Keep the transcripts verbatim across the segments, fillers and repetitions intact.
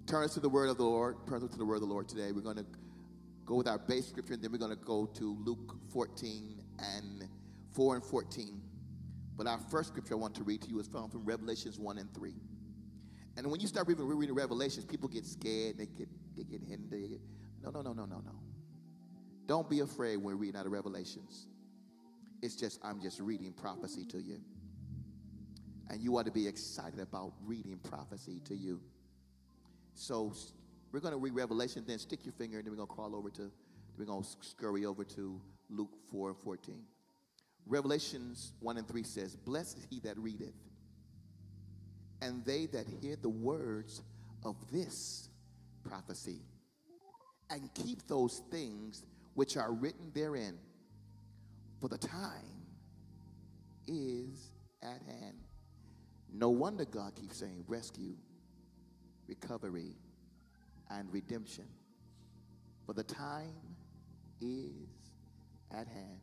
Turn us to the word of the Lord. Turn us to the word of the Lord today. We're going to go with our base scripture, and then we're going to go to Luke fourteen and four and fourteen. But our first scripture I want to read to you is found from Revelations one and three. And when you start reading, reading Revelations, people get scared. They get, they get hindered. No, no, no, no, no, no. Don't be afraid when we're reading out of Revelations. It's just, I'm just reading prophecy to you. And you ought to be excited about reading prophecy to you. So we're going to read Revelation, then stick your finger, and then we're going to crawl over to, we're going to scurry over to Luke four and fourteen. Revelations one and three says, "Blessed is he that readeth, and they that hear the words of this prophecy, and keep those things which are written therein, for the time is at hand." No wonder God keeps saying rescue, recovery, and redemption. For the time is at hand.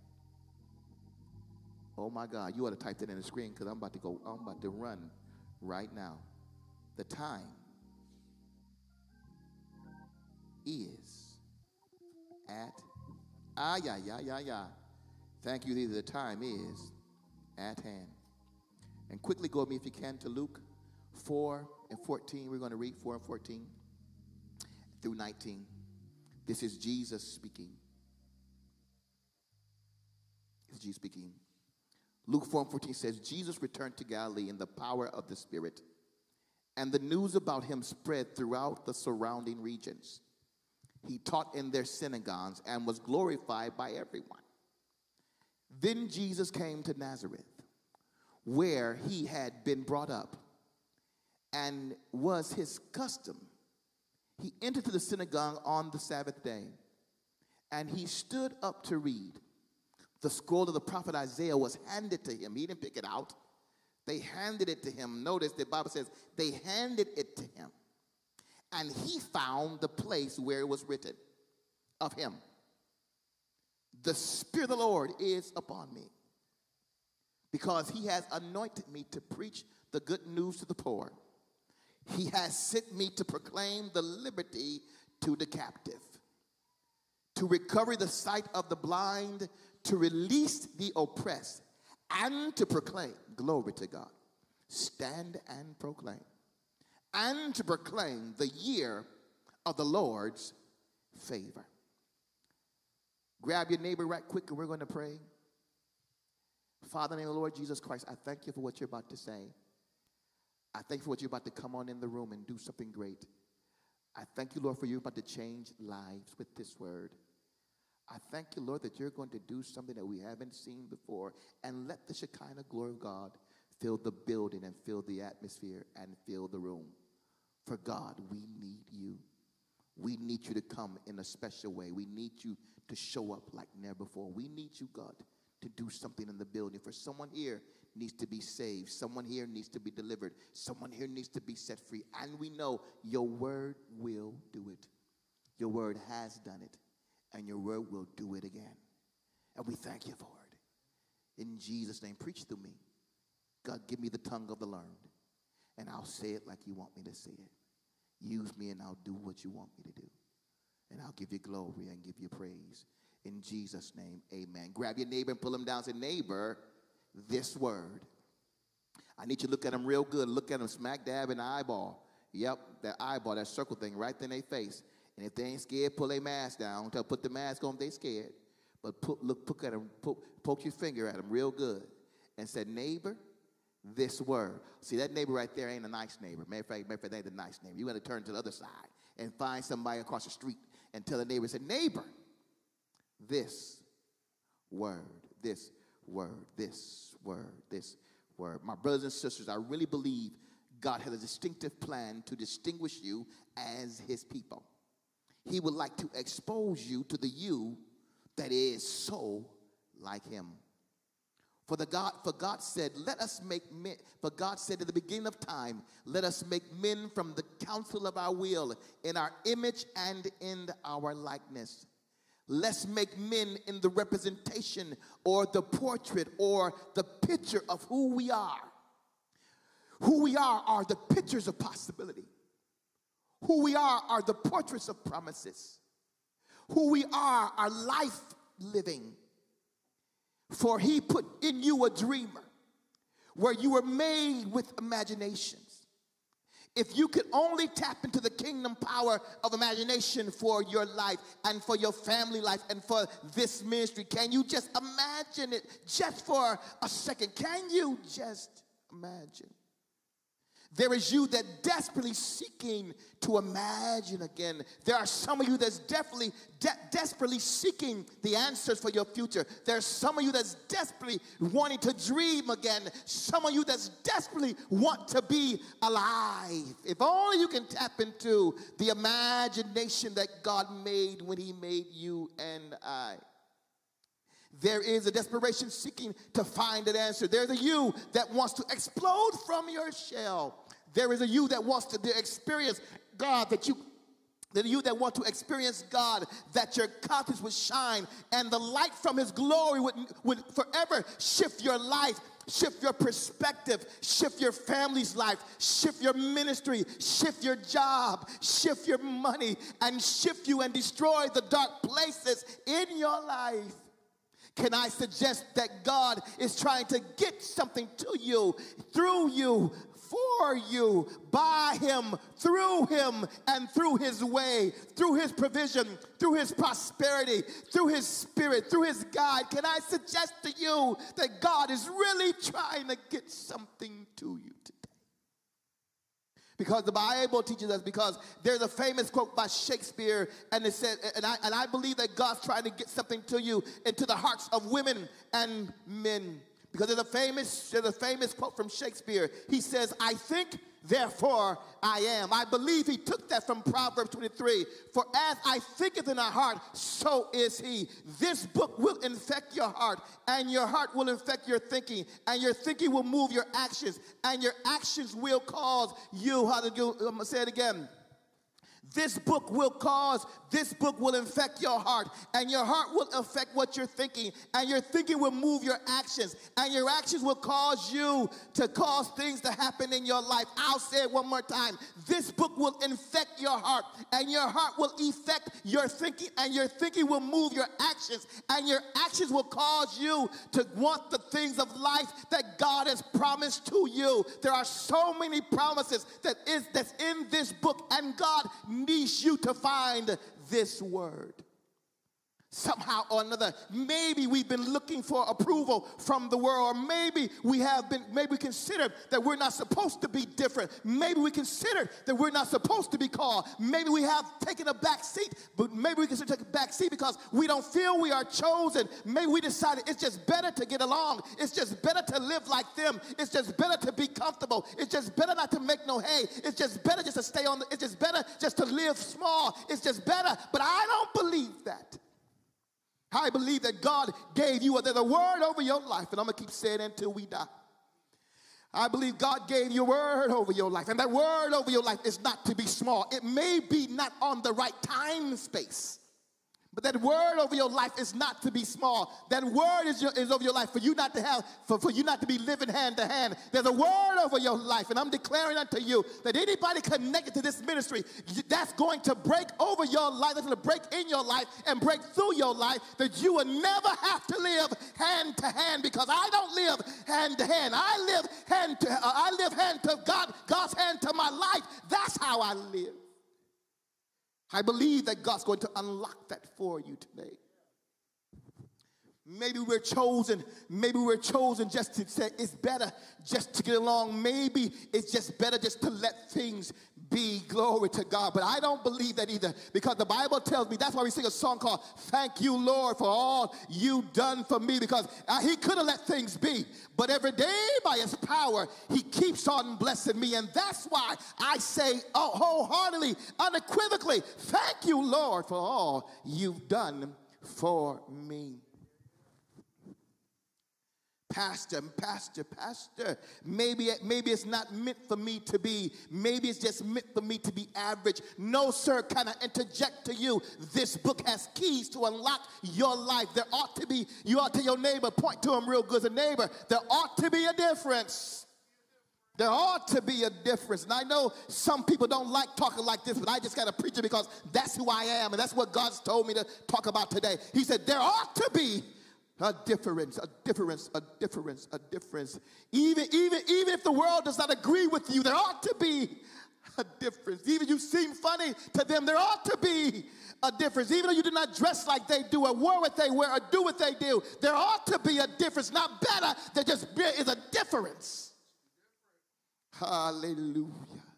Oh my God, you ought to type that in the screen, because I'm about to go, I'm about to run right now. The time is at, ah, yeah, yeah, yeah, yeah. Thank you, the time is at hand. And quickly go with me, if you can, to Luke four and fourteen. We're going to read four and fourteen through nineteen. This is Jesus speaking. This is Jesus speaking. Luke four and fourteen says, "Jesus returned to Galilee in the power of the Spirit, and the news about him spread throughout the surrounding regions. He taught in their synagogues and was glorified by everyone. Then Jesus came to Nazareth, where he had been brought up, and was his custom. He entered to the synagogue on the Sabbath day, and he stood up to read. The scroll of the prophet Isaiah was handed to him." He didn't pick it out. They handed it to him. Notice the Bible says they handed it to him. And he found the place where it was written of him, "The Spirit of the Lord is upon me, because he has anointed me to preach the good news to the poor. He has sent me to proclaim the liberty to the captive, to recover the sight of the blind, to release the oppressed, and to proclaim," glory to God, "stand and proclaim, and to proclaim the year of the Lord's favor." Grab your neighbor right quick, and we're going to pray. Father, in the name of the Lord Jesus Christ, I thank you for what you're about to say. I thank you for what you're about to come on in the room and do something great. I thank you, Lord, for you're about to change lives with this word. I thank you, Lord, that you're going to do something that we haven't seen before, and let the Shekinah glory of God fill the building and fill the atmosphere and fill the room. For God, we need you. We need you to come in a special way. We need you to show up like never before. We need you, God, to do something in the building. For someone here needs to be saved. Someone here needs to be delivered. Someone here needs to be set free. And we know your word will do it. Your word has done it. And your word will do it again. And we thank you for it. In Jesus' name, preach through me. God, give me the tongue of the learned, and I'll say it like you want me to say it. Use me, and I'll do what you want me to do. And I'll give you glory and give you praise. In Jesus' name, amen. Grab your neighbor and pull him down and say, "Neighbor, this word." I need you to look at them real good. Look at them smack dab in the eyeball. Yep, that eyeball, that circle thing right in their face. And if they ain't scared, pull their mask down. Tell put the mask on if they scared. But put, look, poke at them, poke, poke your finger at them real good. And say, "Neighbor, this word." See, that neighbor right there ain't a nice neighbor. Matter of fact, matter of fact, they ain't a nice neighbor. You got to turn to the other side and find somebody across the street and tell the neighbor, say, "Neighbor, this word, this word, this word, this word." My brothers and sisters, I really believe God has a distinctive plan to distinguish you as his people. He would like to expose you to the you that is so like him. For the God, for God said, "Let us make men." For God said at the beginning of time, "Let us make men from the counsel of our will, in our image and in our likeness." Let's make men in the representation or the portrait or the picture of who we are. Who we are are the pictures of possibility. Who we are are the portraits of promises. Who we are are life living. For he put in you a dreamer, where you were made with imaginations. If you could only tap into the kingdom power of imagination for your life and for your family life and for this ministry, can you just imagine it just for a second? Can you just imagine? There is you that desperately seeking to imagine again. There are some of you that's definitely de- desperately seeking the answers for your future. There's some of you that's desperately wanting to dream again. Some of you that's desperately want to be alive. If only you can tap into the imagination that God made when he made you and I. There is a desperation seeking to find an answer. There's a you that wants to explode from your shell. There is a you that wants to experience God, that you, the you that want to experience God, that your conscience would shine and the light from his glory would, would forever shift your life, shift your perspective, shift your family's life, shift your ministry, shift your job, shift your money, and shift you and destroy the dark places in your life. Can I suggest that God is trying to get something to you, through you, for you, by him, through him, and through his way, through his provision, through his prosperity, through his spirit, through his guide? Can I suggest to you that God is really trying to get something to you today? Because the Bible teaches us, because there's a famous quote by Shakespeare, and it said, and I, and I believe that God's trying to get something to you into the hearts of women and men. Because there's a famous, there's a famous quote from Shakespeare. He says, I think, therefore I am. I believe he took that from Proverbs twenty-three. For as I thinketh in our heart, so is he. This book will infect your heart, and your heart will infect your thinking, and your thinking will move your actions, and your actions will cause you, how to do, I'm going to say it again. This book will cause, this book will infect your heart, and your heart will affect what you're thinking, and your thinking will move your actions, and your actions will cause you to cause things to happen in your life. I'll say it one more time. This book will infect your heart, and your heart will affect your thinking, and your thinking will move your actions, and your actions will cause you to want the things of life that God has promised to you. There are so many promises that is that's in this book, and God needs you to find this word. Somehow or another, maybe we've been looking for approval from the world, or maybe we have been, maybe we consider that we're not supposed to be different. Maybe we consider that we're not supposed to be called. Maybe we have taken a back seat, but maybe we consider taking a back seat because we don't feel we are chosen. Maybe we decided it's just better to get along. It's just better to live like them. It's just better to be comfortable. It's just better not to make no hay. It's just better just to stay on the, it's just better just to live small. It's just better, but I don't believe that. I believe that God gave you a, there's a word over your life, and I'm going to keep saying it until we die. I believe God gave you a word over your life, and that word over your life is not to be small. It may be not on the right time space, but that word over your life is not to be small. That word is, your, is over your life for you not to have, for, for you not to be living hand to hand. There's a word over your life, and I'm declaring unto you that anybody connected to this ministry, that's going to break over your life, that's going to break in your life and break through your life, that you will never have to live hand to hand, because I don't live hand to hand. I live hand to, uh, I live hand to God, God's hand to my life. That's how I live. I believe that God's going to unlock that for you today. Maybe we're chosen, maybe we're chosen just to say it's better just to get along. Maybe it's just better just to let things be. Glory to God. But I don't believe that either, because the Bible tells me, that's why we sing a song called Thank You, Lord, for all you've done for me, because uh, he could have let things be. But every day by his power, he keeps on blessing me. And that's why I say oh, wholeheartedly, unequivocally, thank you, Lord, for all you've done for me. Pastor, pastor, pastor, maybe, maybe it's not meant for me to be, maybe it's just meant for me to be average. No, sir, can I interject to you? This book has keys to unlock your life. There ought to be, you ought to your neighbor, point to him real good as a neighbor, there ought to be a difference There ought to be a difference. And I know some people don't like talking like this, but I just got to preach it because that's who I am, and that's what God's told me to talk about today. He said there ought to be a difference, a difference, a difference, a difference. Even, even, even if the world does not agree with you, there ought to be a difference. Even if you seem funny to them, there ought to be a difference. Even though you do not dress like they do, or wear what they wear, or do what they do, there ought to be a difference. Not better, there just is a difference. Hallelujah.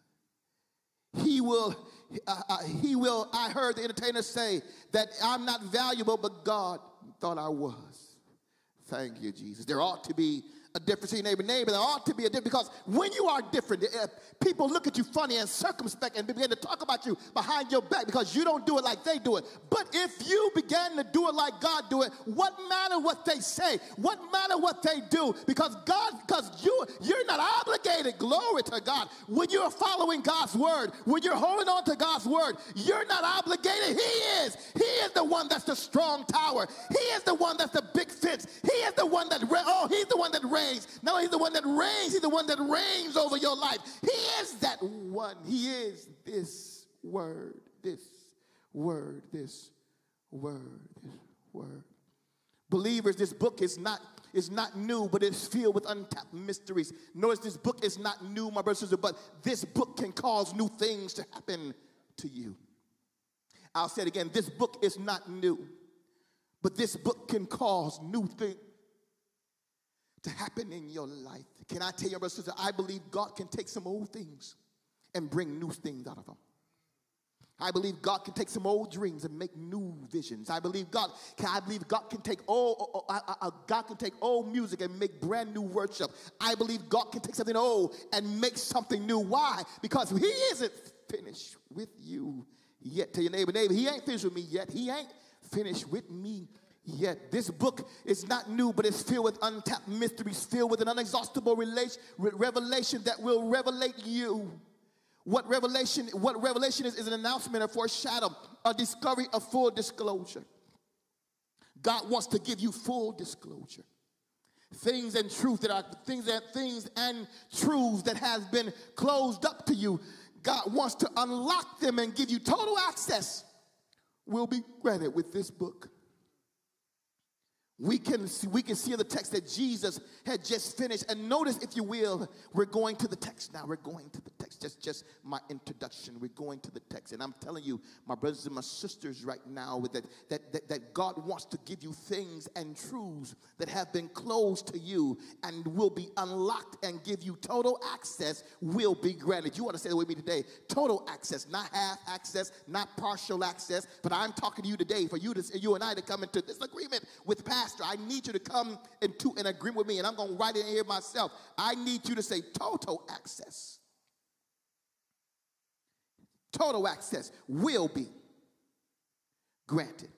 He will, uh, uh, he will, I heard the entertainer say that I'm not valuable, but God thought I was. Thank you, Jesus. There ought to be a difference in your neighbor, neighbor. There ought to be a difference, because when you are different, uh, people look at you funny and circumspect and begin to talk about you behind your back because you don't do it like they do it. But if you began to do it like God do it, what matter what they say? What matter what they do? Because God, because you, you're not obligated. Glory to God. When you're following God's word, when you're holding on to God's word, you're not obligated. He is. He is the one that's the strong tower. He is the one that's the big fence. He is the one that, oh, he's the one that reigns. No, he's the one that reigns. He's the one that reigns over your life. He is that one. He is this word, this word, this word, this word. Believers, this book is not, is not new, but it's filled with untapped mysteries. Notice this book is not new, my brothers and sisters, but this book can cause new things to happen to you. I'll say it again. This book is not new, but this book can cause new things to happen in your life. Can I tell you, brothers and sisters, I believe God can take some old things and bring new things out of them. I believe God can take some old dreams and make new visions. I believe God can, I believe God can take old, uh, uh, uh, God can take old music and make brand new worship. I believe God can take something old and make something new. Why? Because He isn't finished with you yet. Tell your neighbor, neighbor, He ain't finished with me yet. He ain't finished with me yet. This book is not new, but it's filled with untapped mysteries, filled with an unexhaustible relation, revelation that will revelate you. What revelation, what revelation is, is an announcement, a foreshadow, a discovery, a full disclosure. God wants to give you full disclosure. Things and truth that are things that things and truths that have been closed up to you. God wants to unlock them and give you total access. Will be granted with this book. We can, see, we can see in the text that Jesus had just finished. And notice, if you will, we're going to the text now. We're going to the text. Just, just my introduction. We're going to the text. And I'm telling you, my brothers and my sisters right now, that, that, that, that God wants to give you things and truths that have been closed to you and will be unlocked and give you total access will be granted. You want to say that with me today. Total access, not half access, not partial access. But I'm talking to you today for you, to, you and I to come into this agreement with Pastor. I need you to come into an agreement with me, and I'm going to write it in here myself. I need you to say total access. Total access will be granted.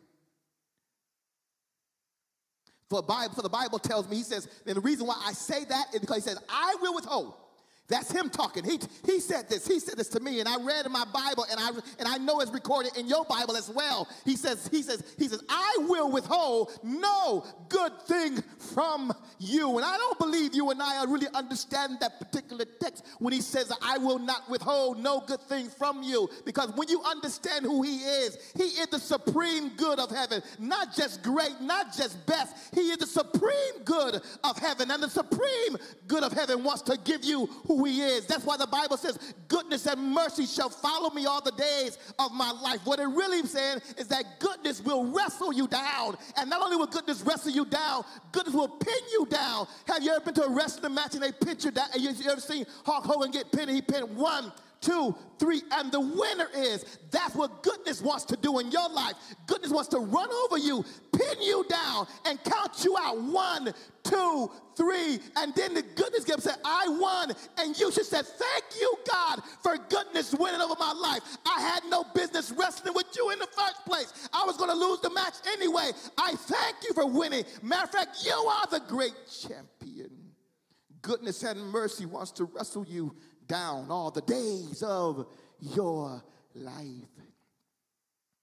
For, Bible, for the Bible tells me, he says, and the reason why I say that is because he says, I will withhold. That's him talking. He, he said this. He said this to me, and I read in my Bible, and I and I know it's recorded in your Bible as well. He says, he says, he says, I will withhold no good thing from you. And I don't believe you and I really understand that particular text when he says, I will not withhold no good thing from you. Because when you understand who he is, he is the supreme good of heaven. Not just great, not just best. He is the supreme good of heaven. And the supreme good of heaven wants to give you who he is. That's why the Bible says goodness and mercy shall follow me all the days of my life. What it really is saying is that goodness will wrestle you down. And not only will goodness wrestle you down, goodness will pin you down. Have you ever been to a wrestling match and they pin you down? You ever seen Hulk Hogan get pinned? He pinned one, two, three, and the winner is. That's what goodness wants to do in your life. Goodness wants to run over you, pin you down, and count you out. One, two, three, and then the goodness gives say, I won, and you should say, thank you, God, for goodness winning over my life. I had no business wrestling with you in the first place. I was going to lose the match anyway. I thank you for winning. Matter of fact, you are the great champion. Goodness and mercy wants to wrestle you down all the days of your life.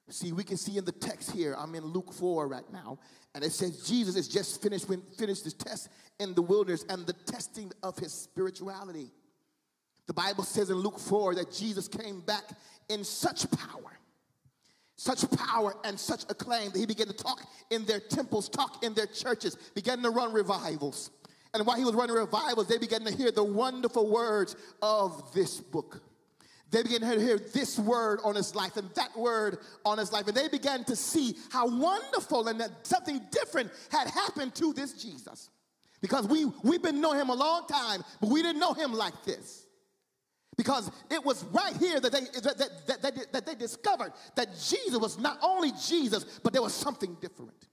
See, we can see in the text here, I'm in Luke four right now, and it says Jesus is just finished when finished his test in the wilderness and the testing of his spirituality. The Bible says in Luke four that Jesus came back in such power, such power and such acclaim that he began to talk in their temples, talk in their churches, began to run revivals. And while he was running revivals, they began to hear the wonderful words of this book. They began to hear this word on his life and that word on his life. And they began to see how wonderful and that something different had happened to this Jesus. Because we, we've been knowing him a long time, but we didn't know him like this. Because it was right here that they, that, that, that, that, that they discovered that Jesus was not only Jesus, but there was something different.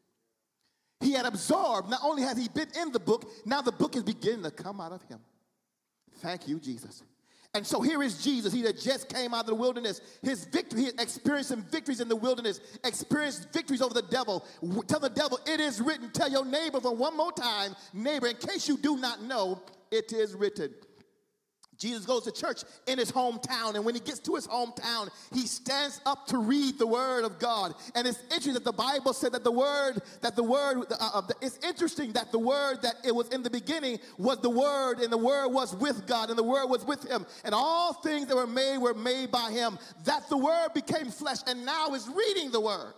He had absorbed, not only has he been in the book, now the book is beginning to come out of him. Thank you, Jesus. And so here is Jesus. He that just came out of the wilderness. His victory, he experienced some victories in the wilderness, experienced victories over the devil. Tell the devil, it is written. Tell your neighbor for one more time, neighbor, in case you do not know, it is written. Jesus goes to church in his hometown, and when he gets to his hometown, he stands up to read the word of God. And it's interesting that the Bible said that the word, that the word, uh, uh, it's interesting that the word that it was in the beginning was the word, and the word was with God, and the word was with him. And all things that were made were made by him. That the word became flesh, and now is reading the word.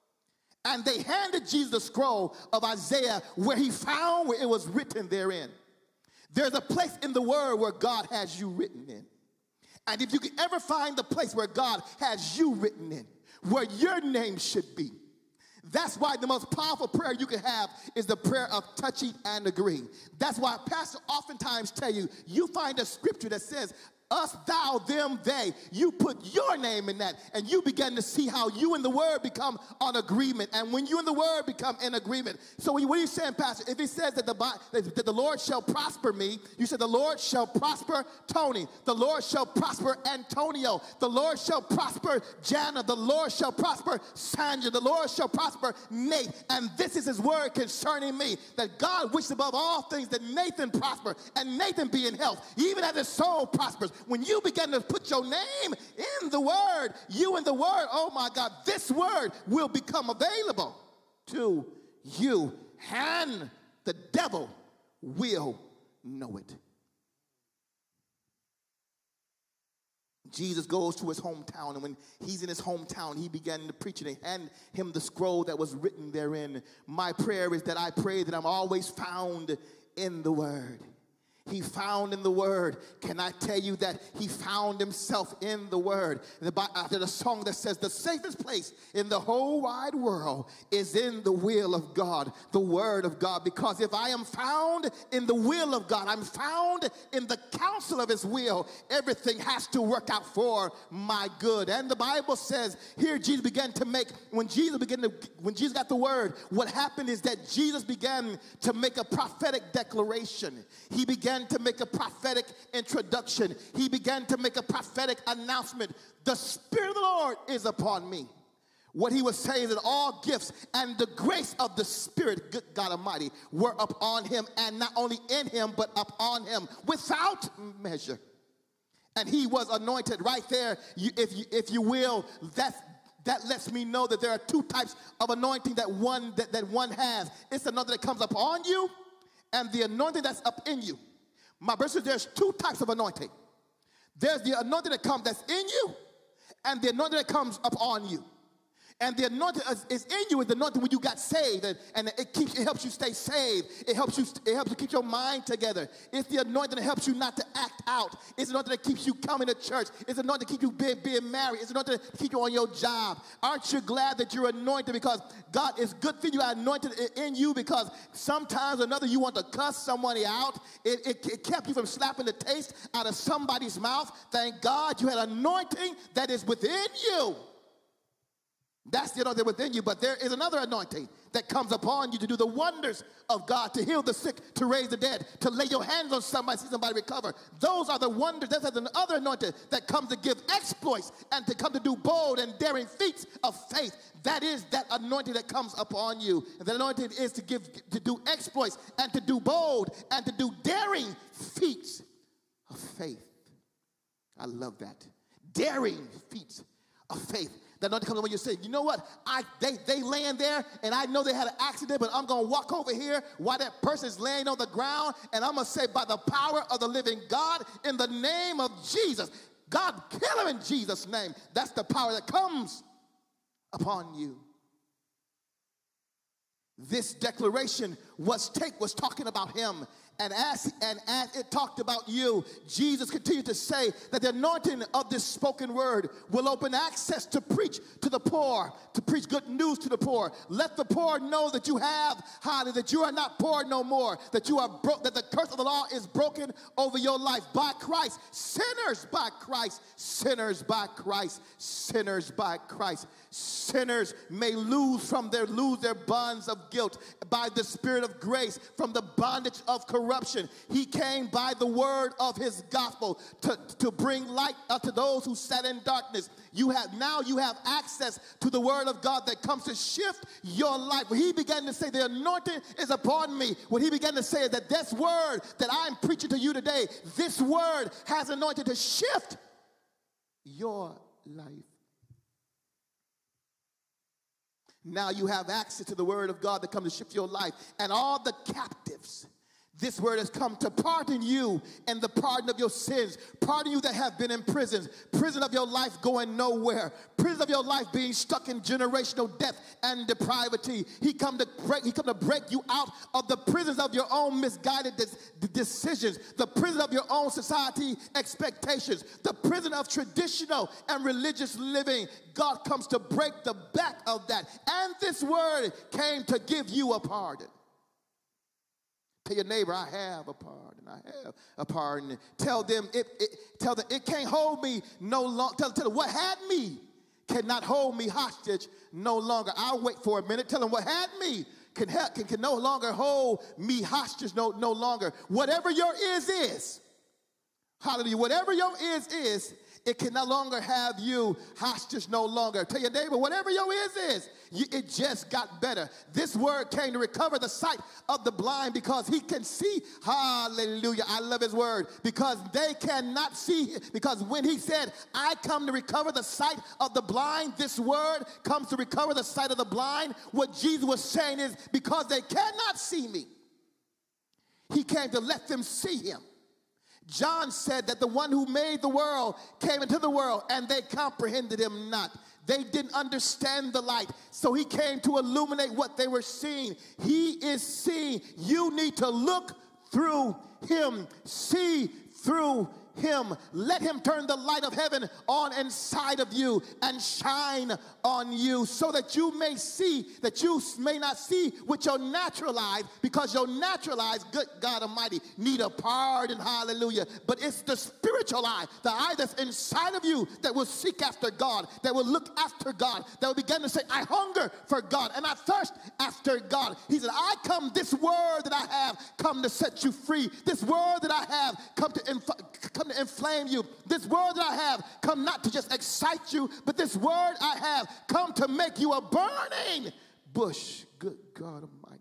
And they handed Jesus the scroll of Isaiah where he found where it was written therein. There's a place in the word where God has you written in. And if you can ever find the place where God has you written in, where your name should be, that's why the most powerful prayer you can have is the prayer of touching and agreeing. That's why pastors oftentimes tell you, you find a scripture that says, us, thou, them, they. You put your name in that, and you begin to see how you and the word become on agreement. And when you and the word become in agreement. So what are you saying, Pastor? If he says that the, that the Lord shall prosper me, you said the Lord shall prosper Tony. The Lord shall prosper Antonio. The Lord shall prosper Jana. The Lord shall prosper Sandra. The Lord shall prosper Nate. And this is his word concerning me, that God wishes above all things that Nathan prosper and Nathan be in health, even as his soul prospers. When you begin to put your name in the word, you and the word, oh my God, this word will become available to you, and the devil will know it. Jesus goes to his hometown, and when he's in his hometown, he began to preach, and they hand him the scroll that was written therein. My prayer is that I pray that I'm always found in the word. He found in the word. Can I tell you that he found himself in the word? There's a song that says the safest place in the whole wide world is in the will of God, the word of God. Because if I am found in the will of God, I'm found in the counsel of his will, everything has to work out for my good. And the Bible says here Jesus began to make, when Jesus began to, when Jesus got the word, what happened is that Jesus began to make a prophetic declaration. He began to make a prophetic introduction. He began to make a prophetic announcement. The Spirit of the Lord is upon me. What he was saying is that all gifts and the grace of the Spirit, good God Almighty, were upon him, and not only in him, but upon him without measure. And he was anointed right there, you, if, you, if you will. That's That lets me know that there are two types of anointing that one, that, that one has. It's another that comes upon you, and the anointing that's up in you. My brothers, there's two types of anointing. There's the anointing that comes that's in you, and the anointing that comes upon you. And the anointing is, is in you is the anointing when you got saved, and, and it keeps it helps you stay saved. It helps you it helps you keep your mind together. It's the anointing that helps you not to act out. It's the anointing that keeps you coming to church. It's the anointing that keeps you being, being married. It's the anointing that keeps you on your job. Aren't you glad that you're anointed? Because God is good for you. I anointed in you because sometimes or another you want to cuss somebody out. It, it, it kept you from slapping the taste out of somebody's mouth. Thank God you had anointing that is within you. That's the anointing within you, but there is another anointing that comes upon you to do the wonders of God, to heal the sick, to raise the dead, to lay your hands on somebody, see somebody recover. Those are the wonders. That's another anointing that comes to give exploits and to come to do bold and daring feats of faith. That is that anointing that comes upon you. And the anointing is to give, to do exploits and to do bold and to do daring feats of faith. I love that. Daring feats of faith. That anointing comes when you say, you know what, I they they laying there and I know they had an accident, but I'm gonna walk over here while that person is laying on the ground, and I'm gonna say, by the power of the living God, in the name of Jesus, God, kill him in Jesus' name. That's the power that comes upon you. This declaration was take was talking about him. And as, and as it talked about you, Jesus continued to say that the anointing of this spoken word will open access to preach to the poor, to preach good news to the poor. Let the poor know that you have, hallelujah, that you are not poor no more, that you are broke, that the curse of the law is broken over your life by Christ. Sinners by Christ, sinners by Christ, sinners by Christ. Sinners may lose from their lose their bonds of guilt by the Spirit of grace, from the bondage of corruption. He came by the word of his gospel to, to bring light uh, to those who sat in darkness. You have now you have access to the word of God that comes to shift your life. When he began to say the anointing is upon me, when he began to say that this word that I'm preaching to you today, this word has anointed to shift your life. Now you have access to the word of God that comes to shift your life. And all the captives, this word has come to pardon you and the pardon of your sins. Pardon you that have been in prisons. Prison of your life going nowhere. Prison of your life being stuck in generational death and depravity. He come to break, he come to break you out of the prisons of your own misguided de- decisions. The prison of your own society expectations. The prison of traditional and religious living. God comes to break the back of that. And this word came to give you a pardon. Tell your neighbor, I have a pardon. I have a pardon. Tell them it, it tell them it can't hold me no longer. Tell, tell them what had me cannot hold me hostage no longer. I'll wait for a minute. Tell them what had me can help, can, can no longer hold me hostage no, no longer. Whatever your is is. Hallelujah. Whatever your is is, it can no longer have you hostage no longer. Tell your neighbor, whatever your is is, you, it just got better. This word came to recover the sight of the blind because he can see. Hallelujah. I love his word. Because they cannot see. Because when he said, I come to recover the sight of the blind, this word comes to recover the sight of the blind. What Jesus was saying is, because they cannot see me, he came to let them see him. John said that the one who made the world came into the world and they comprehended him not. They didn't understand the light, so he came to illuminate what they were seeing. He is seeing. You need to look through him, see through him. Let him turn the light of heaven on inside of you and shine on you so that you may see, that you may not see with your natural eyes, because your natural eyes, good God Almighty, need a pardon, hallelujah. But it's the spiritual eye, the eye that's inside of you, that will seek after God, that will look after God, that will begin to say, I hunger for God and I thirst after God. He said, I come, this word that I have come to set you free. This word that I have come to inf- come to inflame you. This word that I have come not to just excite you, but this word I have come to make you a burning bush. Good God Almighty.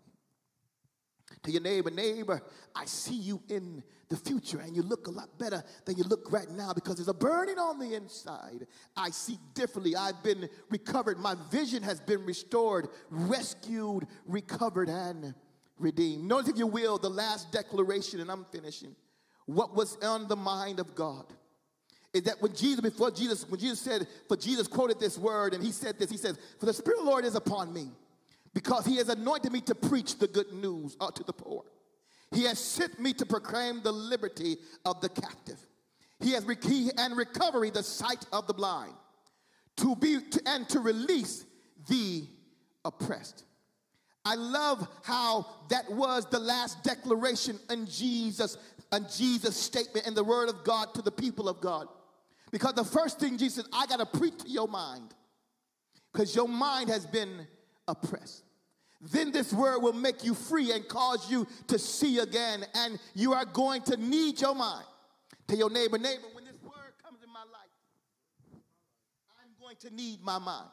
To your neighbor, neighbor, I see you in the future and you look a lot better than you look right now because there's a burning on the inside. I see differently. I've been recovered. My vision has been restored, rescued, recovered, and redeemed. Notice, if you will, the last declaration, and I'm finishing. What was on the mind of God is that when Jesus, before Jesus, when Jesus said, for Jesus quoted this word and he said this, he says, for the Spirit of the Lord is upon me because he has anointed me to preach the good news uh, to the poor. He has sent me to proclaim the liberty of the captive. He has re- he, and recovery the sight of the blind, to be to, and to release the oppressed. I love how that was the last declaration in Jesus, in Jesus' statement in the word of God to the people of God. Because the first thing Jesus said, I got to preach to your mind because your mind has been oppressed. Then this word will make you free and cause you to see again, and you are going to need your mind. Tell your neighbor, neighbor, when this word comes in my life, I'm going to need my mind.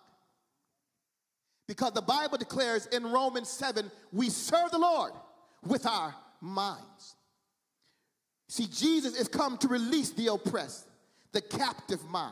Because the Bible declares in Romans seven, we serve the Lord with our minds. See, Jesus is come to release the oppressed, the captive mind.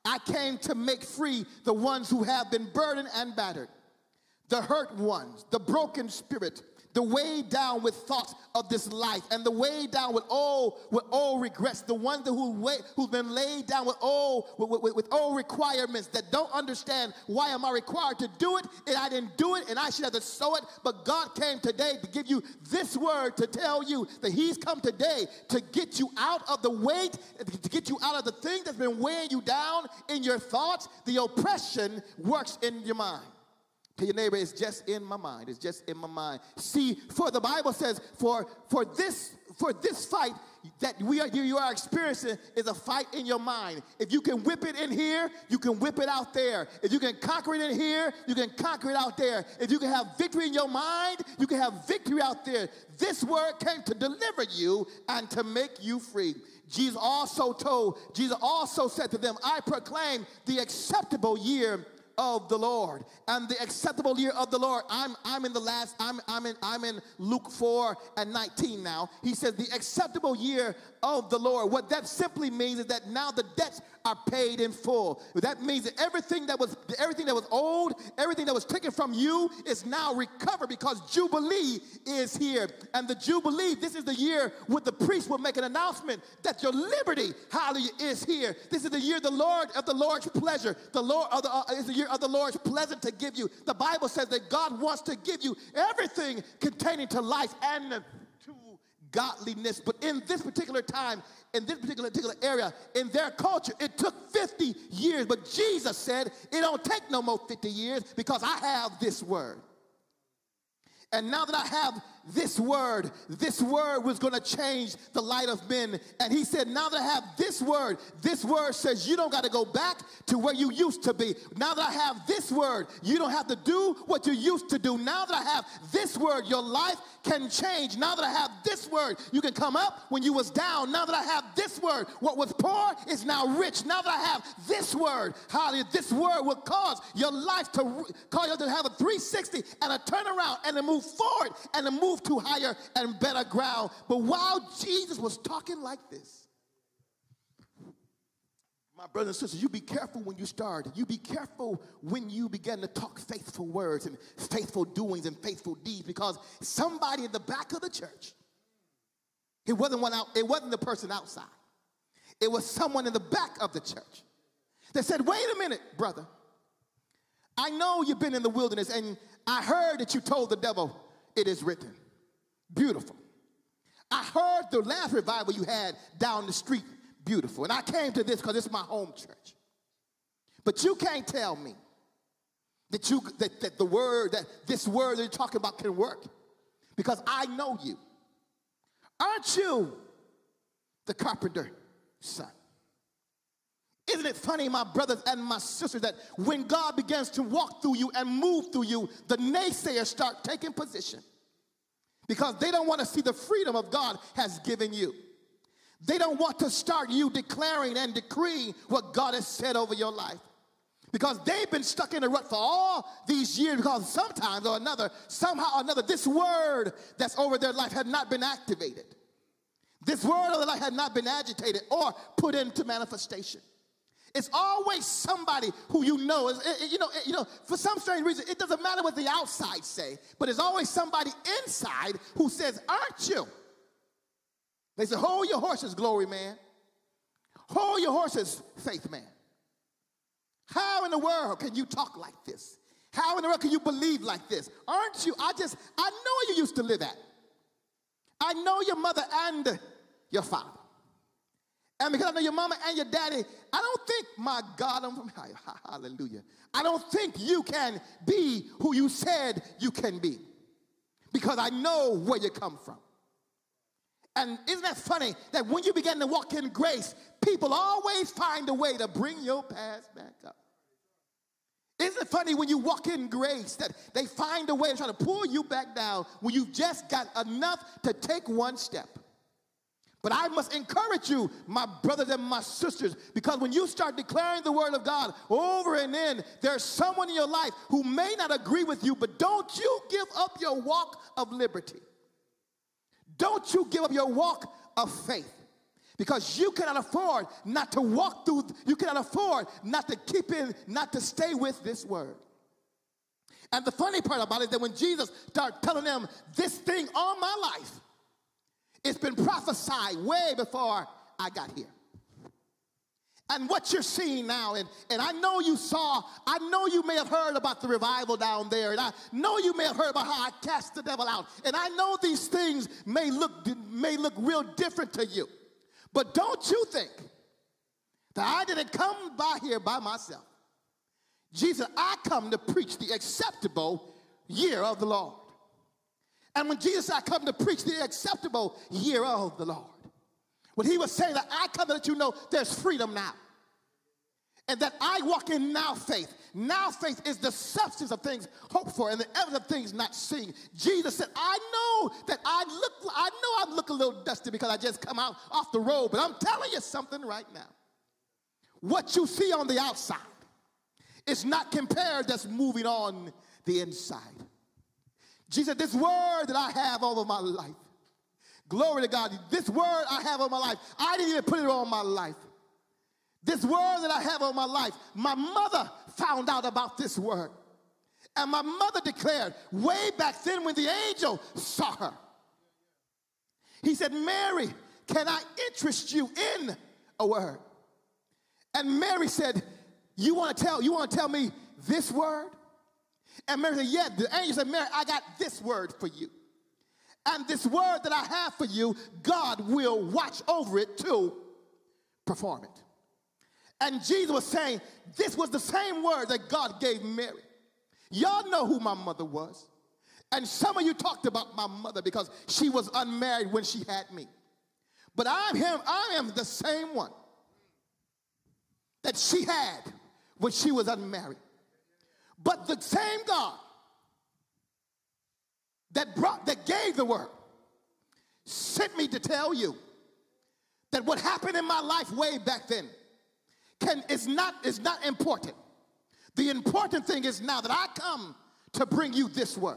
I came to make free the ones who have been burdened and battered, the hurt ones, the broken spirit, the weighed down with thoughts of this life, and the weighed down with old, with old regrets, the ones who weigh, who've been laid down with old, with, with, with old requirements that don't understand why am I required to do it, and I didn't do it, and I should have to sow it. But God came today to give you this word to tell you that he's come today to get you out of the weight, to get you out of the thing that's been weighing you down in your thoughts. The oppression works in your mind. Tell your neighbor, it's just in my mind. It's just in my mind. See, for the Bible says, for for this for this fight that we are you are experiencing is a fight in your mind. If you can whip it in here, you can whip it out there. If you can conquer it in here, you can conquer it out there. If you can have victory in your mind, you can have victory out there. This word came to deliver you and to make you free. Jesus also told, Jesus also said to them, I proclaim the acceptable year of the Lord. And the acceptable year of the Lord, I'm I'm in the last, I'm I'm in I'm in Luke four and nineteen now. He says the acceptable year of the Lord. What that simply means is that now the debts are paid in full. That means that everything that was everything that was old, everything that was taken from you is now recovered because Jubilee is here. And the Jubilee, this is the year where the priest will make an announcement that your liberty, hallelujah, is here. This is the year the Lord of the Lord's pleasure. The Lord of the uh, is the year of the Lord's pleasant to give you. The Bible says that God wants to give you everything containing to life and to godliness. But in this particular time, in this particular, particular area, in their culture, it took fifty years. But Jesus said, it don't take no more fifty years because I have this word. And now that I have this word, this word was going to change the light of men. And he said, now that I have this word, this word says you don't got to go back to where you used to be. Now that I have this word, you don't have to do what you used to do. Now that I have this word, your life can change. Now that I have this word, you can come up when you was down. Now that I have this word, what was poor is now rich. Now that I have this word, hallelujah, this word will cause your life to cause you to have a three sixty and a turnaround and to move forward and to move to higher and better ground. But while Jesus was talking like this, my brothers and sisters, you be careful when you start. You be careful when you begin to talk faithful words and faithful doings and faithful deeds, because somebody in the back of the church, it wasn't one out, it wasn't the person outside. It was someone in the back of the church that said, wait a minute, brother. I know you've been in the wilderness, and I heard that you told the devil, it is written. Beautiful. I heard the last revival you had down the street. Beautiful. And I came to this because it's my home church. But you can't tell me that you that, that the word, that this word that you're talking about can work, because I know you. Aren't you the carpenter's son? Isn't it funny, my brothers and my sisters, that when God begins to walk through you and move through you, the naysayers start taking position because they don't want to see the freedom of God has given you. They don't want to start you declaring and decreeing what God has said over your life, because they've been stuck in a rut for all these years, because sometimes or another, somehow or another, this word that's over their life had not been activated. This word of their life had not been agitated or put into manifestation. It's always somebody who you know. Is, you know, you know, for some strange reason, it doesn't matter what the outside say, but it's always somebody inside who says, aren't you? They say, hold your horses, glory man. Hold your horses, faith man. How in the world can you talk like this? How in the world can you believe like this? Aren't you? I just, I know you used to live at. I know your mother and your father. And because I know your mama and your daddy, I don't think, my God, I'm from, hallelujah. I don't think you can be who you said you can be, because I know where you come from. And isn't that funny that when you begin to walk in grace, people always find a way to bring your past back up? Isn't it funny when you walk in grace that they find a way to try to pull you back down when you've just got enough to take one step? But I must encourage you, my brothers and my sisters, because when you start declaring the word of God over and in, there's someone in your life who may not agree with you, but don't you give up your walk of liberty. Don't you give up your walk of faith. Because you cannot afford not to walk through, you cannot afford not to keep in, not to stay with this word. And the funny part about it is that when Jesus started telling them this thing all my life, it's been prophesied way before I got here. And what you're seeing now, and, and I know you saw, I know you may have heard about the revival down there, and I know you may have heard about how I cast the devil out, and I know these things may look, may look real different to you. But don't you think that I didn't come by here by myself. Jesus, I come to preach the acceptable year of the Lord. And when Jesus said, I come to preach the acceptable year of the Lord, when he was saying that I come to let you know there's freedom now. And that I walk in now faith. Now faith is the substance of things hoped for and the evidence of things not seen. Jesus said, I know that I look, I know I look a little dusty because I just come out off the road, but I'm telling you something right now. What you see on the outside is not compared that's moving on the inside. Jesus said, this word that I have over my life, glory to God, this word I have on my life, I didn't even put it on my life. This word that I have on my life, my mother found out about this word. And my mother declared way back then when the angel saw her. He said, Mary, can I interest you in a word? And Mary said, you want to tell, you want to tell me this word? And Mary said, yeah. The angel said, Mary, I got this word for you. And this word that I have for you, God will watch over it to perform it. And Jesus was saying, this was the same word that God gave Mary. Y'all know who my mother was. And some of you talked about my mother because she was unmarried when she had me. But I'm him, I am the same one that she had when she was unmarried. But the same God that brought, that gave the word, sent me to tell you that what happened in my life way back then can, is not, is not important. The important thing is now that I come to bring you this word.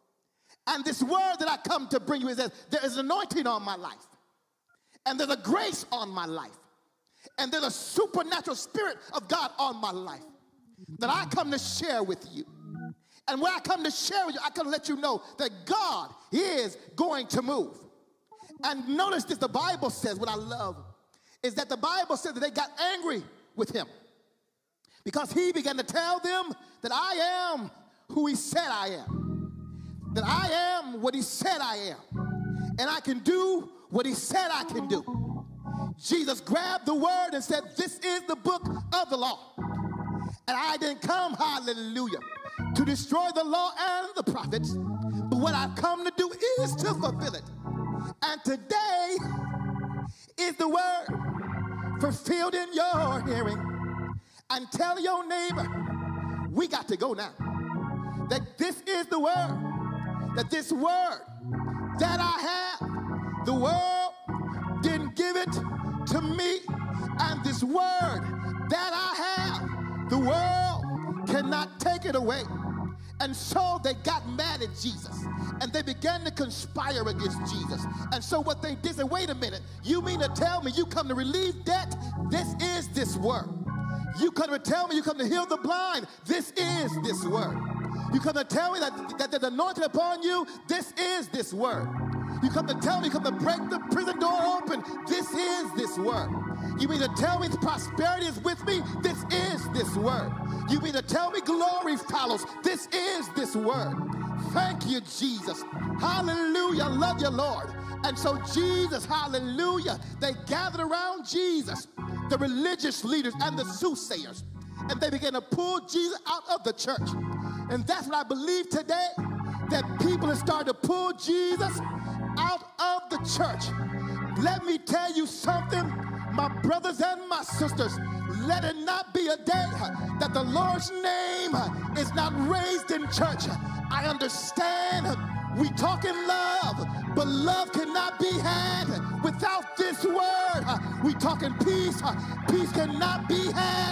And this word that I come to bring you is that there is an anointing on my life. And there's a grace on my life. And there's a supernatural spirit of God on my life that I come to share with you. And when I come to share with you, I come to let you know that God is going to move. And notice this, the Bible says, what I love is that the Bible says that they got angry with him because he began to tell them that I am who he said I am, that I am what he said I am, and I can do what he said I can do. Jesus grabbed the word and said, this is the book of the law. And I didn't come, hallelujah, to destroy the law and the prophets, but what I've come to do is to fulfill it. And today is the word fulfilled in your hearing. And tell your neighbor, we got to go now. That this is the word, that this word that I have, the world didn't give it to me. And this word that I have, the world cannot take it away. And so they got mad at Jesus, and they began to conspire against Jesus. And so what they did, said, wait a minute, you mean to tell me you come to relieve debt? This is this word. You come to tell me you come to heal the blind? This is this word. You come to tell me that, that there's anointing upon you? This is this word. You come to tell me you come to break the prison door open? This is this word. You mean to tell me prosperity is with me? This is this word. You mean to tell me glory follows? This is this word. Thank you, Jesus. Hallelujah. I love you, Lord. And so Jesus, hallelujah, they gathered around Jesus, the religious leaders and the soothsayers, and they began to pull Jesus out of the church. And that's what I believe today, that people have started to pull Jesus out of the church. Let me tell you something, my brothers and my sisters, let it not be a day that the Lord's name is not raised in church. I understand we talk in love, but love cannot be had without this word. We talk in peace. Peace cannot be had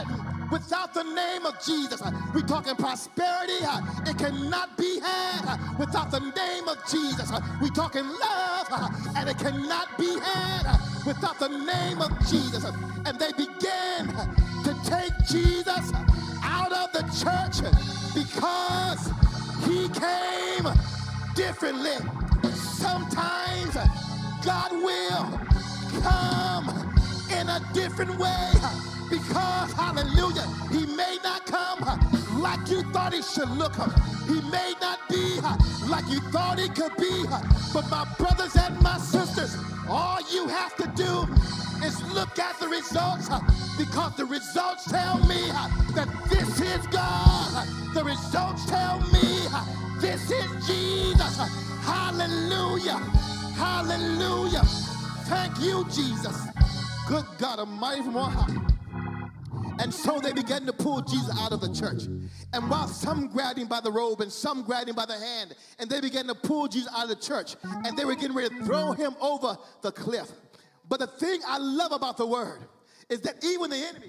without the name of Jesus. We're talking prosperity. It cannot be had without the name of Jesus. We're talking love, and it cannot be had without the name of Jesus. And they began to take Jesus out of the church because he came differently. Sometimes God will come in a different way because, hallelujah, he may not come like you thought he should look. He may not be like you thought he could be. But my brothers and my sisters, all you have to do is look at the results, because the results tell me that this is God. The results tell me this is Jesus. Hallelujah. Hallelujah. Thank you, Jesus. Good God Almighty from on high. And so they began to pull Jesus out of the church. And while some grabbed him by the robe and some grabbed him by the hand, and they began to pull Jesus out of the church, and they were getting ready to throw him over the cliff. But the thing I love about the word is that even the enemy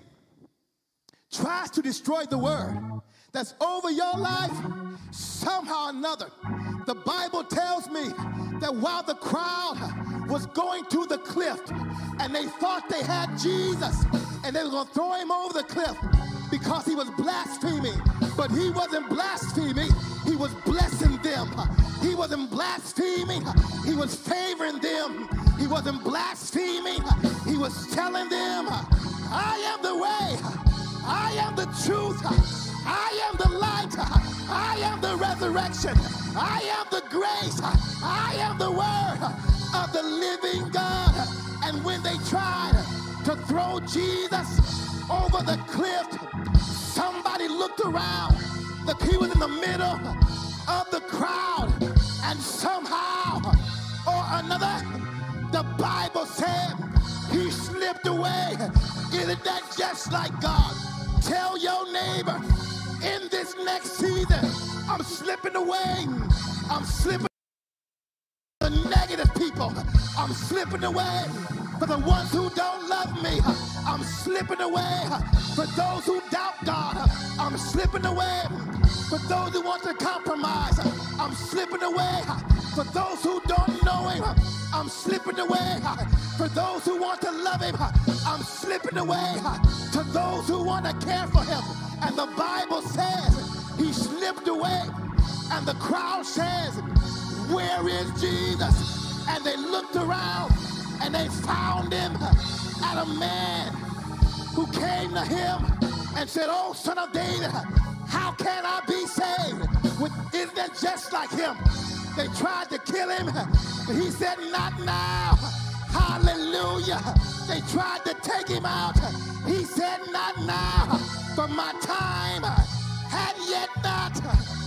tries to destroy the word that's over your life, somehow or another. The Bible tells me that while the crowd was going to the cliff and they thought they had Jesus and they were going to throw him over the cliff because he was blaspheming, but he wasn't blaspheming, he was blessing them. He wasn't blaspheming, he was favoring them. He wasn't blaspheming, he was telling them, I am the way, I am the truth, I am the light, I am the resurrection, I am the grace, I am the word of the living God. And when they tried to throw Jesus over the cliff, somebody looked around. The, he was in the middle of the crowd, and somehow or another, the Bible said he slipped away. Isn't that just like God? Tell your neighbor, in this next season, I'm slipping away. I'm slipping the negative people. I'm slipping away for the ones who don't love me. I'm slipping away for those who doubt God. I'm slipping away for those who want to compromise. I'm slipping away for those who don't know him. I'm slipping away for those who want to love him. I'm slipping away to those who want to care for him. And the Bible says he slipped away. And the crowd says, where is Jesus? And they looked around and they found him at a man who came to him and said, oh, son of David, how can I be saved? With, isn't that just like him? They tried to kill him, but he said, not now. Hallelujah. They tried to take him out. He said, not now, for my time had yet not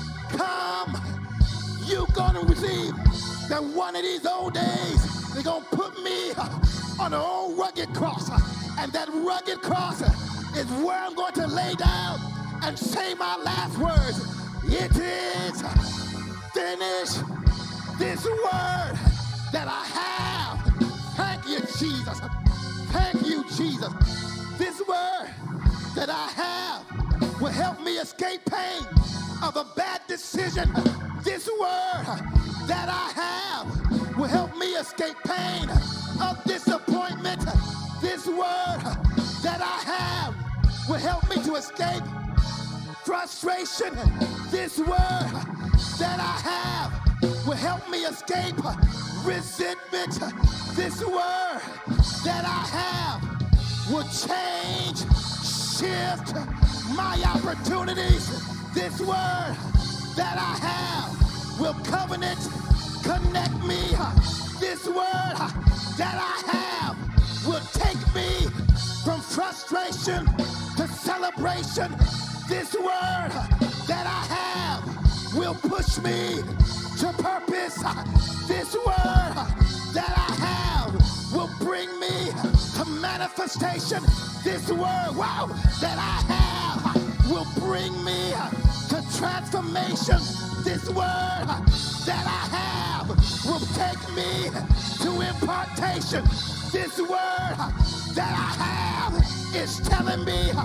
come. You're gonna receive that one of these old days, they're gonna put me on an old rugged cross. And that rugged cross is where I'm going to lay down and say my last words. It is finished. This word that I have. Thank you, Jesus. Thank you, Jesus. This word that I have will help me escape pain of a bad decision. This word that I have will help me escape pain of disappointment. This word that I have will help me to escape frustration. This word that I have will help me escape resentment. This word that I have will change, shift my opportunities. This word that I have will covenant connect me. This word that I have will take me from frustration to celebration. This word that I have will push me to purpose. This word that I have will bring me to manifestation. This word, wow, that I have will bring me to transformation. This word that I have will take me to impartation. This word that I have is telling me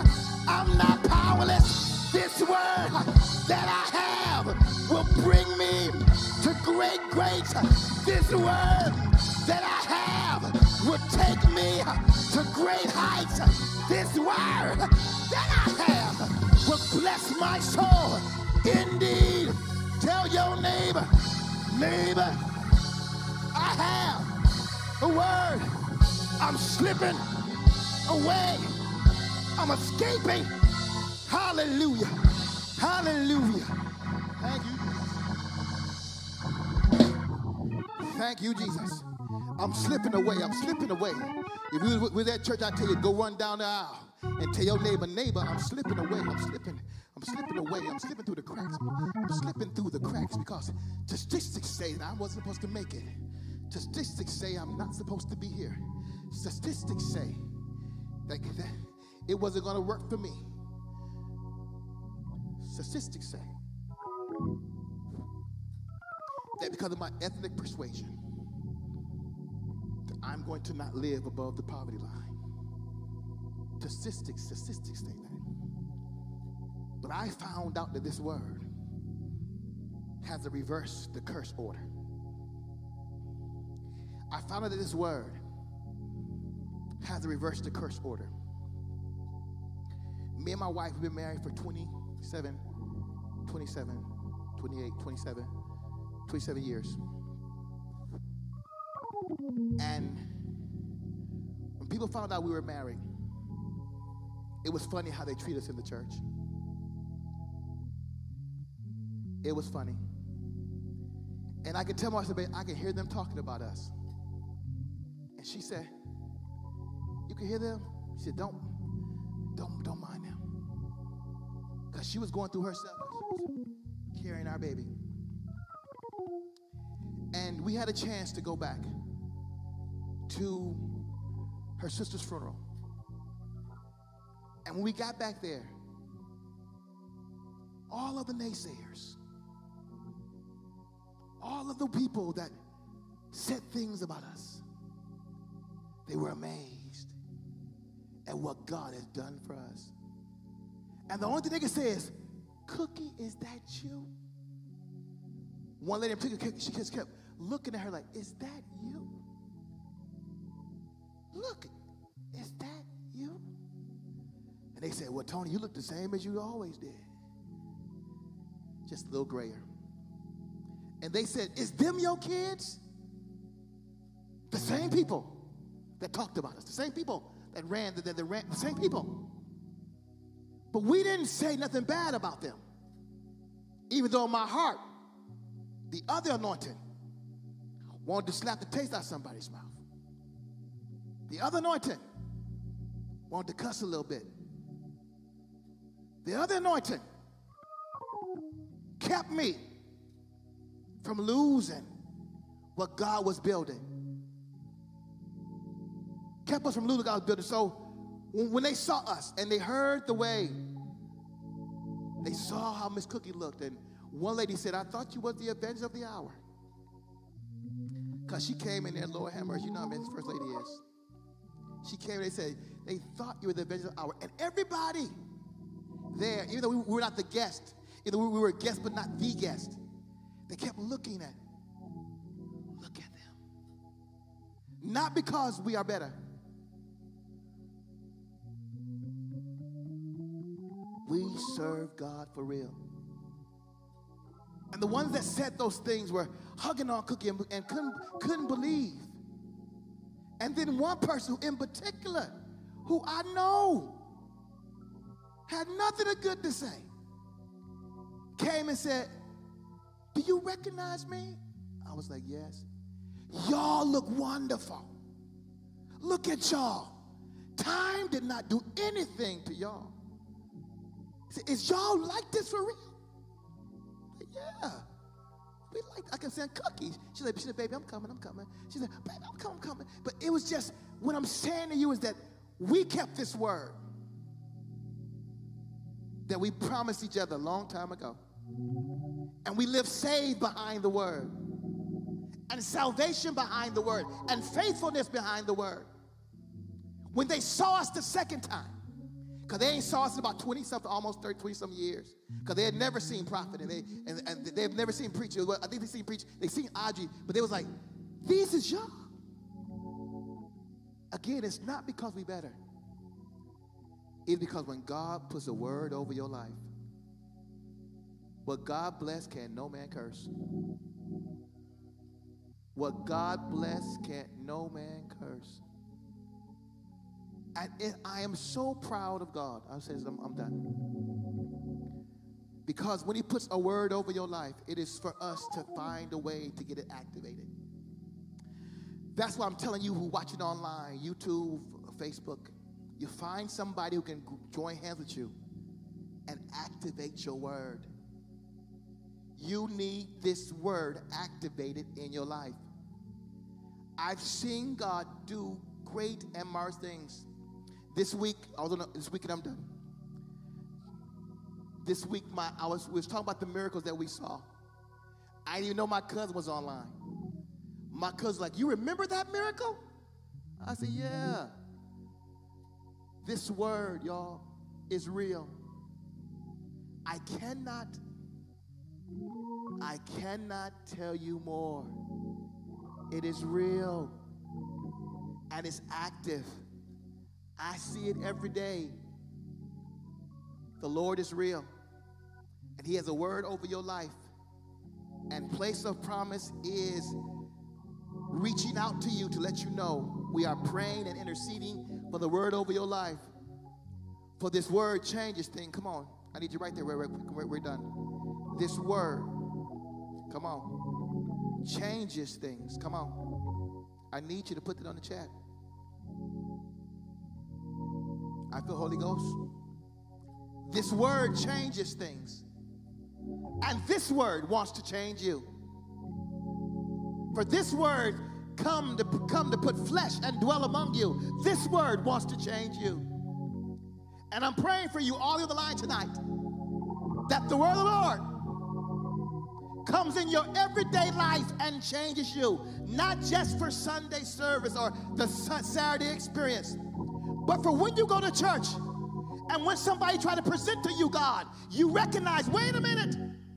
I'm not powerless. This word that I have will bring me to great grace. This word that I have will take me to great heights. This word that I have will bless my soul. Indeed, tell your neighbor, neighbor, I have a word. I'm slipping away. I'm escaping. Hallelujah. Hallelujah. Thank you. Thank you, Jesus. I'm slipping away. I'm slipping away. If you was with that church, I tell you, go run down the aisle and tell your neighbor, neighbor, I'm slipping away. I'm slipping. I'm slipping away. I'm slipping through the cracks. I'm slipping through the cracks because statistics say that I wasn't supposed to make it. Statistics say I'm not supposed to be here. Statistics say that, that it wasn't going to work for me. Statistics say that because of my ethnic persuasion, that I'm going to not live above the poverty line. Statistics, statistics say that. But I found out that this word has a reverse the curse order. I found out that this word has a reverse the curse order. Me and my wife have been married for twenty-seven, twenty-seven, twenty-eight, twenty-seven, twenty-seven years. And when people found out we were married, it was funny how they treat us in the church. It was funny. And I could tell myself, I could hear them talking about us. And she said, you can hear them? She said, don't, don't, don't mind them. Because she was going through herself. She was carrying our baby. And we had a chance to go back to her sister's funeral. And when we got back there, all of the naysayers, all of the people that said things about us, they were amazed at what God has done for us. And the only thing they could say is, Cookie, is that you? One lady in particular, she just kept looking at her like, is that you? Look, is that you? And they said, well, Tony, you look the same as you always did. Just a little grayer. And they said, is them your kids? The same people that talked about us, the same people that ran, that, that ran, the same people. But we didn't say nothing bad about them. Even though in my heart, the other anointing wanted to slap the taste out of somebody's mouth. The other anointing wanted to cuss a little bit. The other anointing kept me from losing what God was building. Kept us from losing what God was building. So when they saw us and they heard the way, they saw how Miss Cookie looked. And one lady said, I thought you was the avenger of the hour. Because she came in there, Lord have mercy, you know how Miss First Lady is. She came and they said, they thought you were the avenger of the hour. And everybody there, even though we were not the guest, even though we were a guest but not the guest, they kept looking at, look at them. Not because we are better. We serve God for real. And the ones that said those things were hugging on Cookie and, and couldn't, couldn't believe. And then one person in particular, who I know had nothing good to say, came and said, do you recognize me? I was like, yes. Y'all look wonderful. Look at y'all. Time did not do anything to y'all. Is y'all like this for real? Like, yeah. We like, I can send cookies. She said, she said, baby, I'm coming, I'm coming. She said, baby, I'm coming, I'm coming. But it was just, what I'm saying to you is that we kept this word that we promised each other a long time ago. And we live saved behind the word. And salvation behind the word. And faithfulness behind the word. When they saw us the second time, Because they ain't saw us in about twenty something, almost thirty, twenty something years. Because they had never seen prophet, and they and, and they've never seen preacher. I think they seen preach, they seen Audrey, but they was like, these is y'all. Again, it's not because we better. It's because when God puts a word over your life, what God bless can no man curse. What God bless can't no man curse. And it, I am so proud of God. I say I'm, I'm done. Because when he puts a word over your life, it is for us to find a way to get it activated. That's why I'm telling you who watching online, YouTube, Facebook, you find somebody who can join hands with you and activate your word. You need this word activated in your life. I've seen God do great and marvelous things. This week, although this weekend I'm done. This week, my I was we was talking about the miracles that we saw. I didn't even know my cousin was online. My cousin's like, you remember that miracle? I said, yeah. This word, y'all, is real. I cannot, I cannot tell you more. It is real and it's active. I see it every day. The Lord is real, and he has a word over your life. And Place of Promise is reaching out to you to let you know we are praying and interceding for the word over your life. For this word changes things. Come on. I need you right there. We're, we're, we're done. This word, come on, changes things. Come on. I need you to put it on the chat. I feel Holy Ghost. This word changes things. And this word wants to change you. For this word come to, come to put flesh and dwell among you. This word wants to change you. And I'm praying for you all over the line tonight that the word of the Lord comes in your everyday life and changes you. Not just for Sunday service or the Saturday experience, but for when you go to church and when somebody try to present to you God, you recognize, wait a minute,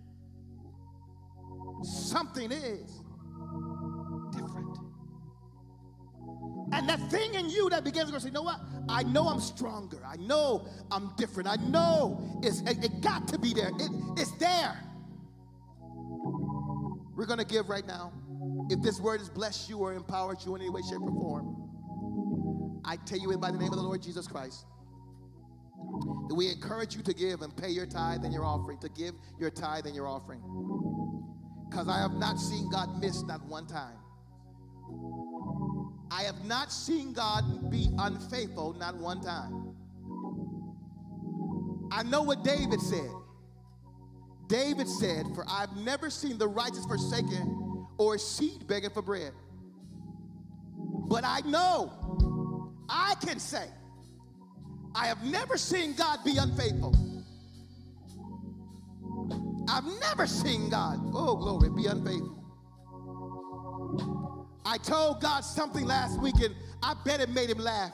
something is different. And that thing in you that begins to say, you know what? I know I'm stronger. I know I'm different. I know it's, it, it got to be there. It, it's there. We're going to give right now. If this word has blessed you or empowered you in any way, shape, or form, I tell you it by the name of the Lord Jesus Christ, that we encourage you to give and pay your tithe and your offering, to give your tithe and your offering. Because I have not seen God miss not one time. I have not seen God be unfaithful not one time. I know what David said. David said, for I've never seen the righteous forsaken or a seed begging for bread. But I know, I can say, I have never seen God be unfaithful. I've never seen God, oh glory, be unfaithful. I told God something last week and I bet it made him laugh.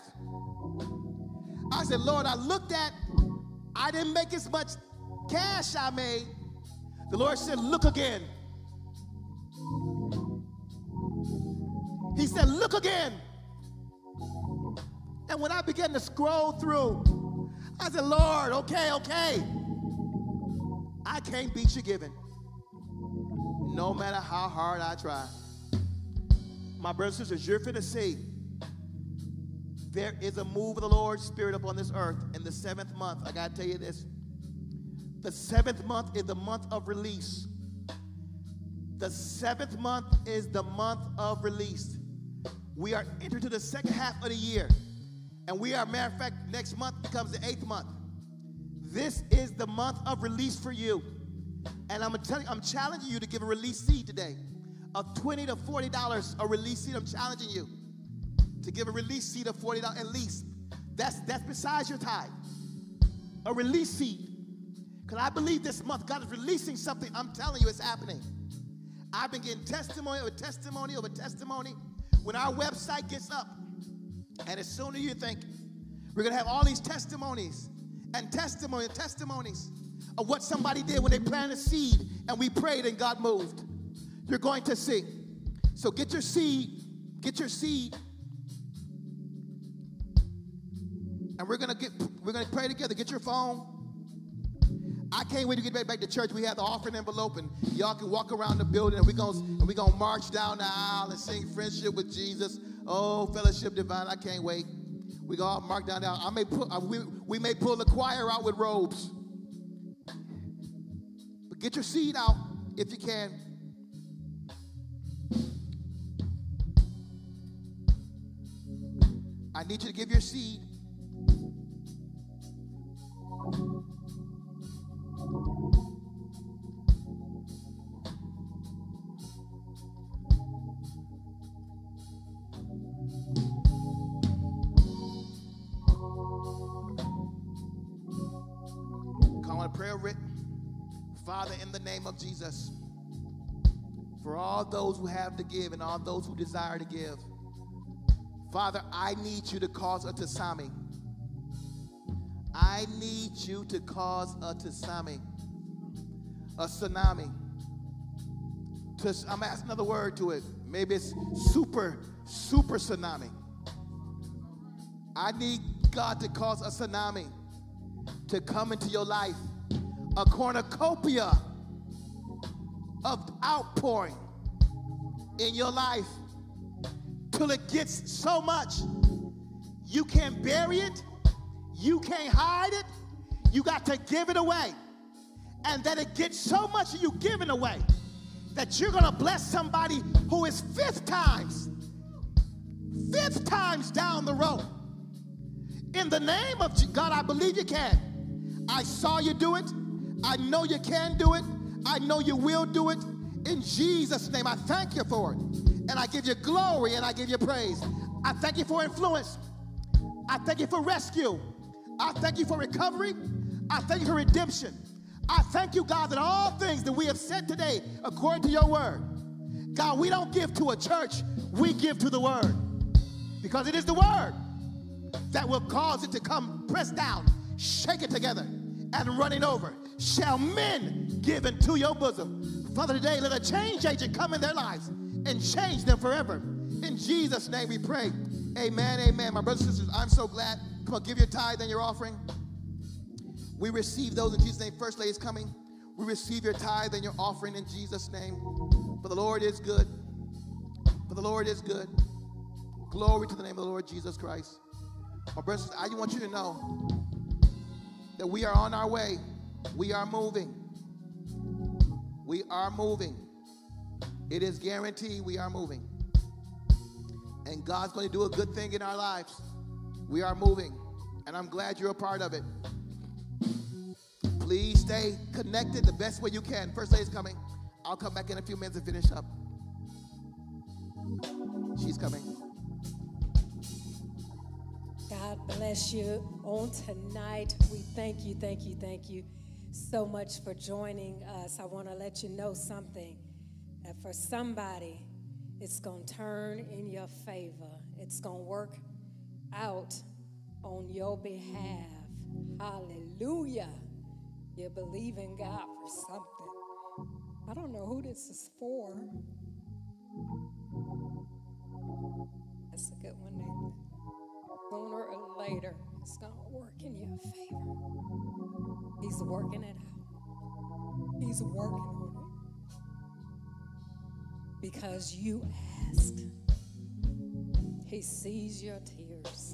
I said, Lord, I looked at, I didn't make as much cash I made. The Lord said, look again. He said, look again. And when I began to scroll through, I said, Lord, okay, okay. I can't beat you giving, no matter how hard I try. My brothers and sisters, you're finna see there is a move of the Lord's Spirit upon this earth in the seventh month. I gotta tell you this. The seventh month is the month of release. The seventh month is the month of release. We are entering to the second half of the year. And we are, matter of fact, next month becomes the eighth month. This is the month of release for you. And I'm telling you, I'm challenging you to give a release seed today of twenty to forty dollars, a release seed. I'm challenging you to give a release seed of forty dollars at least. That's, that's besides your tithe. A release seed. Because I believe this month God is releasing something. I'm telling you, it's happening. I've been getting testimony over testimony over testimony. When our website gets up, and as soon as you think, we're going to have all these testimonies and testimony, testimonies of what somebody did when they planted a seed and we prayed and God moved. You're going to see. So get your seed, get your seed, and we're gonna get we're gonna pray together. Get your phone. I can't wait to get back, back to church. We have the offering envelope, and y'all can walk around the building, and we're gonna and we're gonna march down the aisle and sing "Friendship with Jesus." Oh, fellowship divine! I can't wait. We go all march down the aisle. I may put we we may pull the choir out with robes, but get your seed out if you can. I need you to give your seed. Come on, a prayer written. Father, in the name of Jesus, for all those who have to give and all those who desire to give, Father, I need you to cause a tsunami. I need you to cause a tsunami. A tsunami. I'm asking another word to it. Maybe it's super, super tsunami. I need God to cause a tsunami to come into your life. A cornucopia of outpouring in your life. Till it gets so much, you can't bury it, you can't hide it, you got to give it away. And that it gets so much of you giving away that you're going to bless somebody who is fifth times, fifth times down the road. In the name of God, I believe you can. I saw you do it. I know you can do it. I know you will do it. In Jesus' name, I thank you for it. And I give you glory and I give you praise. I thank you for influence. I thank you for rescue. I thank you for recovery. I thank you for redemption. I thank you, God, that all things that we have said today, according to your word, God, we don't give to a church, we give to the word. Because it is the word that will cause it to come pressed down, shake it together, and running over. Shall men give into your bosom? Father, today let a change agent come in their lives and change them forever. In Jesus' name we pray. Amen, amen. My brothers and sisters, I'm so glad. Come on, give your tithe and your offering. We receive those in Jesus' name. First Lady is coming. We receive your tithe and your offering in Jesus' name. For the Lord is good. For the Lord is good. Glory to the name of the Lord Jesus Christ. My brothers and sisters, I just want you to know that we are on our way. We are moving. We are moving. It is guaranteed we are moving. And God's going to do a good thing in our lives. We are moving. And I'm glad you're a part of it. Please stay connected the best way you can. First Lady's coming. I'll come back in a few minutes and finish up. She's coming. God bless you on tonight. We thank you, thank you, thank you so much for joining us. I want to let you know something. That for somebody, it's going to turn in your favor. It's going to work out on your behalf. Hallelujah. You believe in God for something. I don't know who this is for. That's a good one, Nathan. Sooner or later, it's going to work in your favor. He's working it out. He's working on it. Because you asked. He sees your tears.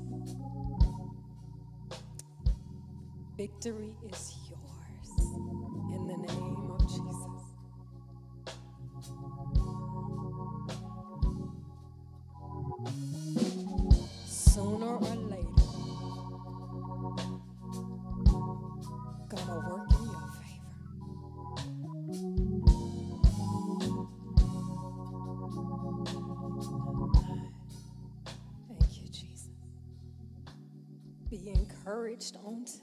Victory is yours in the name of Jesus. Sooner or later, gonna work in your favor. Thank you, Jesus. Be encouraged on tonight.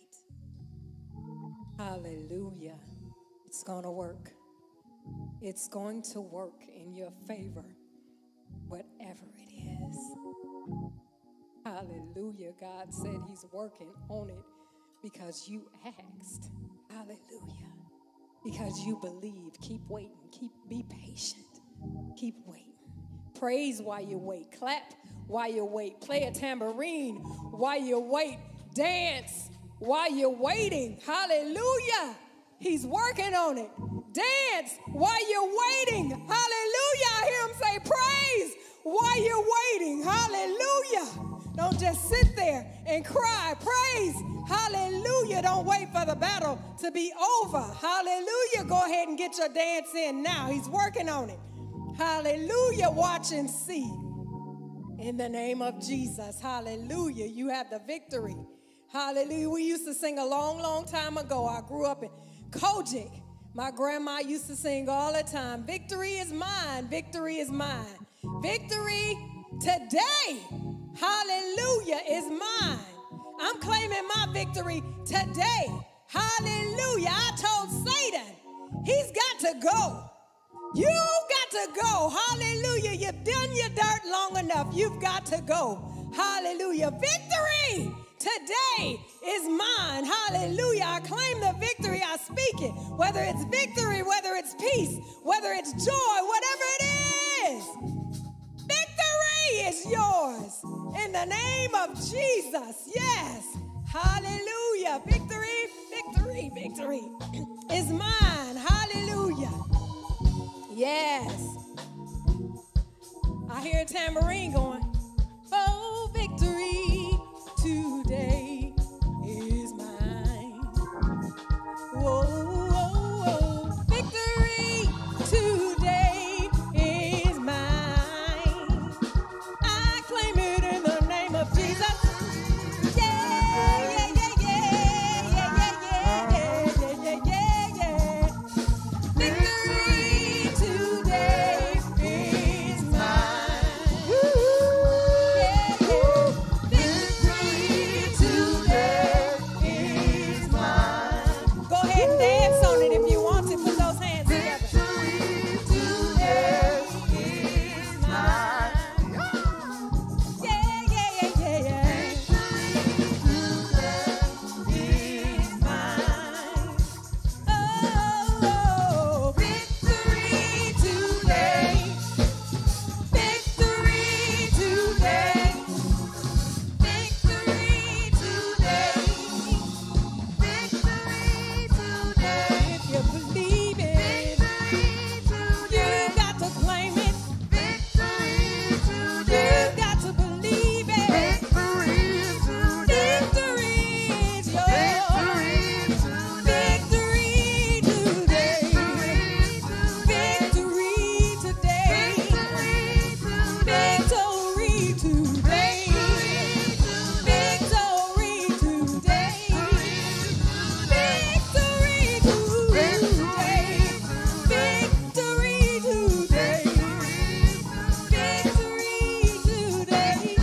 Hallelujah. It's going to work. It's going to work in your favor, whatever it is. Hallelujah. God said he's working on it because you asked. Hallelujah. Because you believe. Keep waiting. Keep be patient. Keep waiting. Praise while you wait. Clap while you wait. Play a tambourine while you wait. Dance while you're waiting. Hallelujah. He's working on it. Dance while you're waiting. Hallelujah. I hear him say praise while you're waiting. Hallelujah. Don't just sit there and cry. Praise. Hallelujah. Don't wait for the battle to be over. Hallelujah. Go ahead and get your dance in now. He's working on it. Hallelujah. Watch and see. In the name of Jesus. Hallelujah. You have the victory. Hallelujah. We used to sing a long, long time ago. I grew up in Kojic. My grandma used to sing all the time. Victory is mine. Victory is mine. Victory today. Hallelujah is mine. I'm claiming my victory today. Hallelujah. I told Satan, he's got to go. You got to go. Hallelujah. You've done your dirt long enough. You've got to go. Hallelujah. Victory today is mine. Hallelujah. I claim the victory. I speak it. Whether it's victory, whether it's peace, whether it's joy, whatever it is. Victory is yours. In the name of Jesus. Yes. Hallelujah. Victory, victory, victory is mine. Hallelujah. Yes. I hear a tambourine going. Oh, victory today is mine. Whoa, whoa, whoa. Victory today is mine. I claim it in the name of Jesus. Yeah, yeah, yeah, yeah, yeah, yeah, yeah, yeah, yeah, yeah, yeah. Victory today is mine. Yeah, yeah. Victory today is mine. Go ahead and dance on it if you want to. Put those hands together. Victory today is mine. Yeah, yeah, yeah, yeah, yeah. Is mine. Oh, victory today. Victory today. Victory today. Victory today. If you believe it, you got to claim it. Victory today. You got to believe it. Victory is yours. Victory today. Victory today. Victory today. Victory today. Victory today. Victory today. Victory today.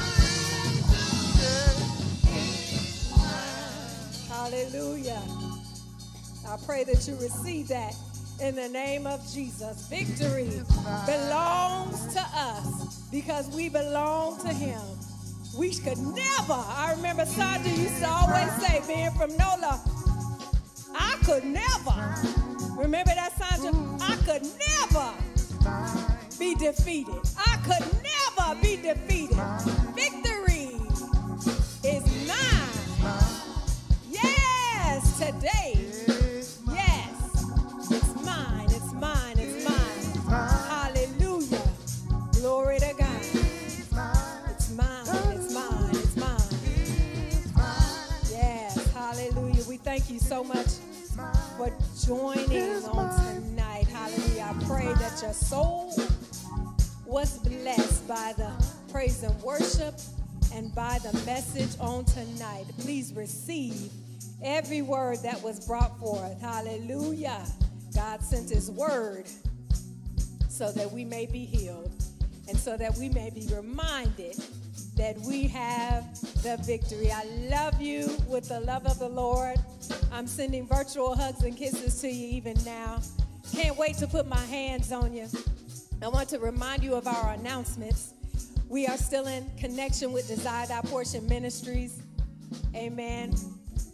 Hallelujah. I pray that you receive that in the name of Jesus. Victory belongs to us because we belong to him. We could never, I remember Sandra used to always say, being from NOLA, I could never, remember that, Sandra? I could never be defeated. I could never be defeated. Victory is mine. Yes, today. Yes, it's mine, it's mine, it's mine. Hallelujah. Glory to God. It's mine, it's mine, it's mine. Yes, hallelujah. We thank you so much for joining on tonight. Hallelujah. I pray that your soul was blessed by the praise and worship and by the message on tonight. Please receive every word that was brought forth. Hallelujah. God sent his word so that we may be healed and so that we may be reminded that we have the victory. I love you with the love of the Lord. I'm sending virtual hugs and kisses to you even now. Can't wait to put my hands on you. I want to remind you of our announcements. We are still in connection with Desire Thy Portion Ministries. Amen.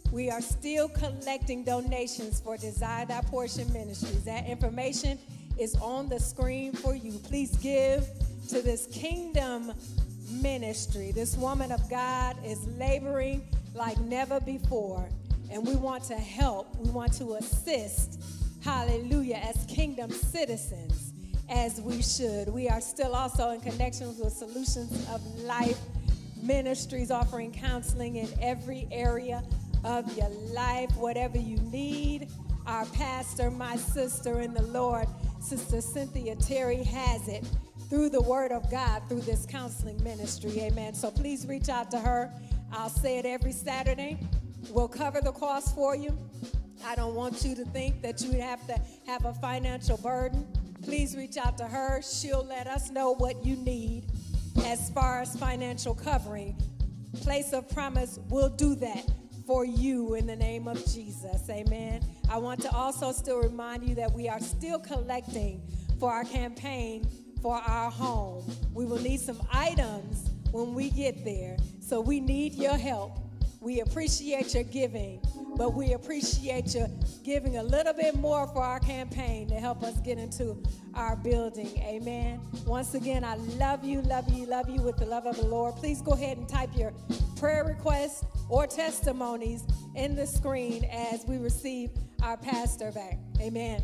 We are still collecting donations for Desire Thy Portion Ministries. That information is on the screen for you. Please give to this kingdom ministry. This woman of God is laboring like never before, and we want to help. We want to assist, hallelujah, as kingdom citizens, as we should. We are still also in connections with Solutions of Life Ministries, offering counseling in every area of your life. Whatever you need, our pastor, my sister in the Lord, Sister Cynthia Terry, has it through the word of God, through this counseling ministry. Amen. So please reach out to her. I'll say it every Saturday. We'll cover the cost for you. I don't want you to think that you have to have a financial burden. Please reach out to her. She'll let us know what you need as far as financial covering. Place of Promise will do that for you in the name of Jesus. Amen. I want to also still remind you that we are still collecting for our campaign for our home. We will need some items when we get there, so we need your help. We appreciate your giving, but we appreciate you giving a little bit more for our campaign to help us get into our building. Amen. Once again, I love you, love you, love you with the love of the Lord. Please go ahead and type your prayer requests or testimonies in the screen as we receive our pastor back. Amen.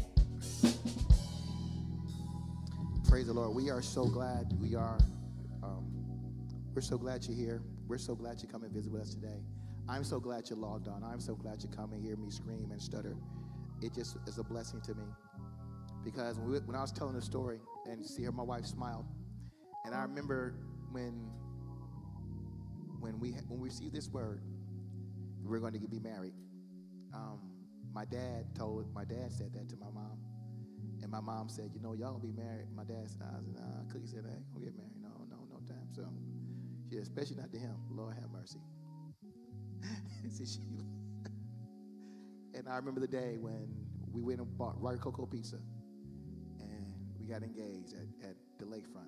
Praise the Lord. We are so glad we are, um, we're so glad you're here. We're so glad you come and visit with us today. I'm so glad you logged on. I'm so glad you come and hear me scream and stutter. It just is a blessing to me. Because when, we, when I was telling the story and see her, my wife smiled. And I remember when when we when we received this word, we were going to be married. Um, my dad told, my dad said that to my mom. And my mom said, you know, y'all gonna be married. My dad said, nah, Cookie said, I ain't gonna get married. No, no, no time soon. She, especially not to him. Lord have mercy. See, she, and I remember the day when we went and bought Rocky Coco Pizza, and we got engaged at, at the lakefront,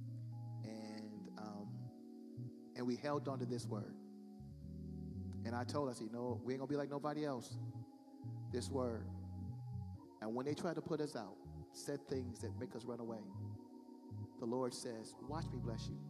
and um, and we held on to this word. And I told us, you know, we ain't gonna be like nobody else. This word. And when they try to put us out, said things that make us run away, the Lord says, "Watch me bless you.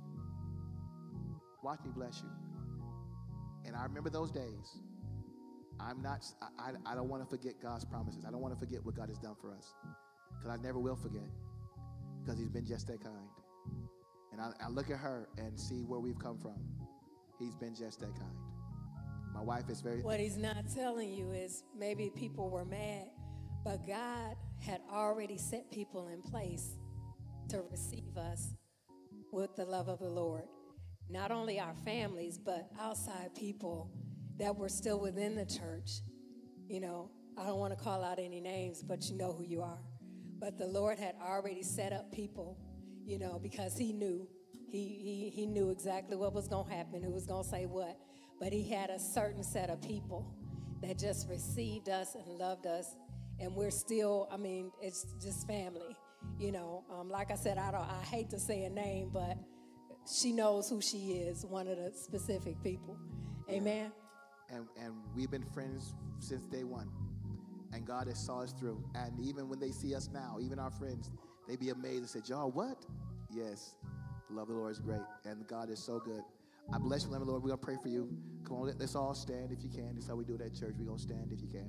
Watch me bless you." And I remember those days. I'm not, I, I, I don't want to forget God's promises. I don't want to forget what God has done for us. Because I never will forget. Because he's been just that kind. And I, I look at her and see where we've come from. He's been just that kind. My wife is very... What he's not telling you is maybe people were mad, but God had already set people in place to receive us with the love of the Lord. Not only our families, but outside people that were still within the church. You know, I don't want to call out any names, but you know who you are. But the Lord had already set up people, you know, because he knew. He, he, he knew exactly what was going to happen, who was going to say what. But he had a certain set of people that just received us and loved us. And we're still, I mean, it's just family. You know, um, like I said, I don't, I hate to say a name, but she knows who she is, one of the specific people. Amen. And, and we've been friends since day one. And God has saw us through. And even when they see us now, even our friends, they be amazed and say, y'all, what? Yes, the love of the Lord is great. And God is so good. I bless you, love of the Lord. We're going to pray for you. Come on, let, let's all stand if you can. That's how we do it at church. We're going to stand if you can.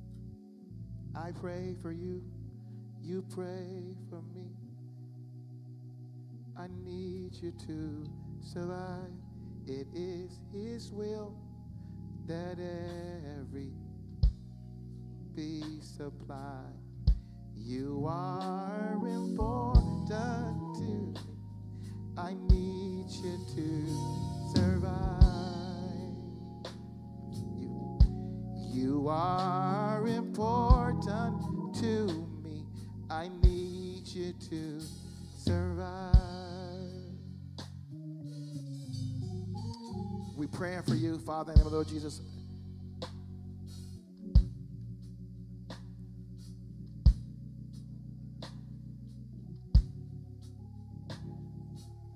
I pray for you. You pray for me. I need you to survive. It is his will that every be supplied. You are important to me. I need you to survive. You, you are important to me. I need you to survive. We praying for you, Father, in the name of the Lord Jesus.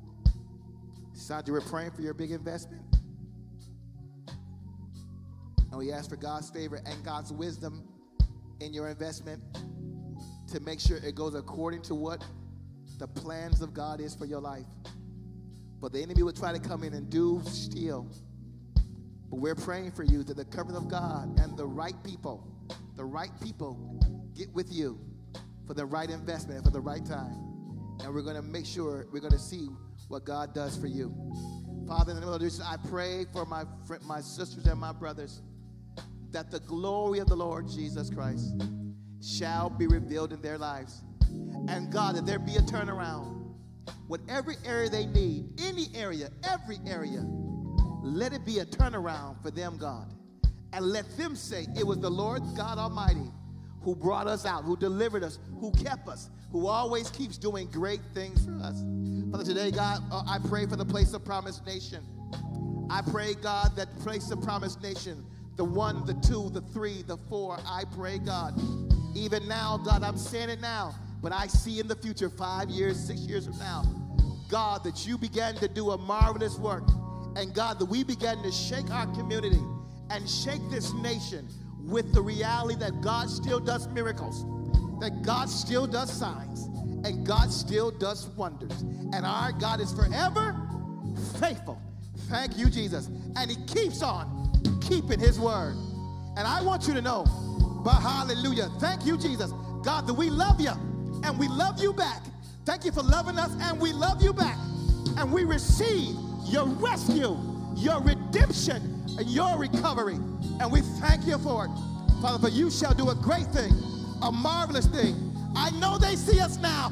Sandra, we're praying for your big investment. And we ask for God's favor and God's wisdom in your investment to make sure it goes according to what the plans of God is for your life. But the enemy will try to come in and do, steal. But we're praying for you that the covenant of God and the right people, the right people get with you for the right investment and for the right time. And we're going to make sure we're going to see what God does for you. Father, in the name of Jesus, I pray for my friend, my sisters and my brothers, that the glory of the Lord Jesus Christ shall be revealed in their lives. And God, that there be a turnaround. Whatever area they need, any area, every area, let it be a turnaround for them, God. And let them say, it was the Lord God Almighty who brought us out, who delivered us, who kept us, who always keeps doing great things for us. Father, today, God, uh, I pray for the Place of Promise Nation. I pray, God, that Place of Promise Nation, the one, the two, the three, the four, I pray, God, even now, God, I'm saying it now, but I see in the future, five years, six years from now, God, that you began to do a marvelous work. And God, that we began to shake our community and shake this nation with the reality that God still does miracles, that God still does signs, and God still does wonders. And our God is forever faithful. Thank you, Jesus. And he keeps on keeping his word. And I want you to know, but hallelujah, thank you, Jesus, God, that we love you and we love you back. Thank you for loving us and we love you back. And we receive your rescue, your redemption, and your recovery. And we thank you for it. Father, for you shall do a great thing, a marvelous thing. I know they see us now,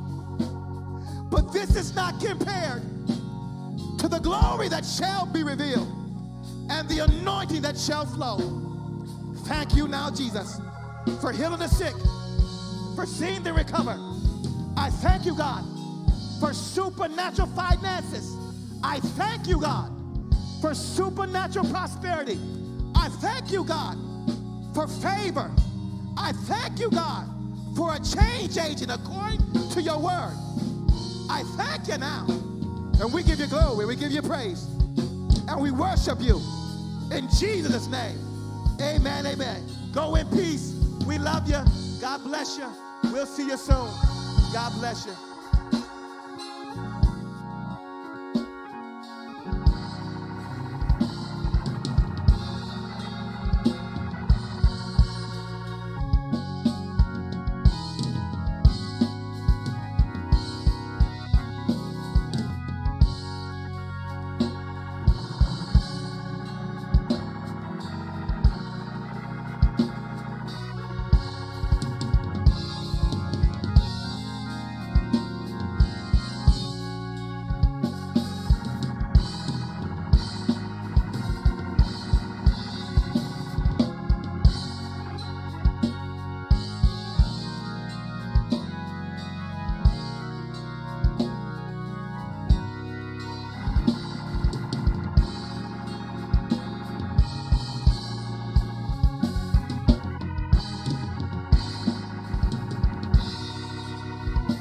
but this is not compared to the glory that shall be revealed and the anointing that shall flow. Thank you now, Jesus, for healing the sick, for seeing them recover. I thank you, God, for supernatural finances. I thank you, God, for supernatural prosperity. I thank you, God, for favor. I thank you, God, for a change agent according to your word. I thank you now. And we give you glory, we give you praise, and we worship you in Jesus' name. Amen, amen. Go in peace. We love you. God bless you. We'll see you soon. God bless you.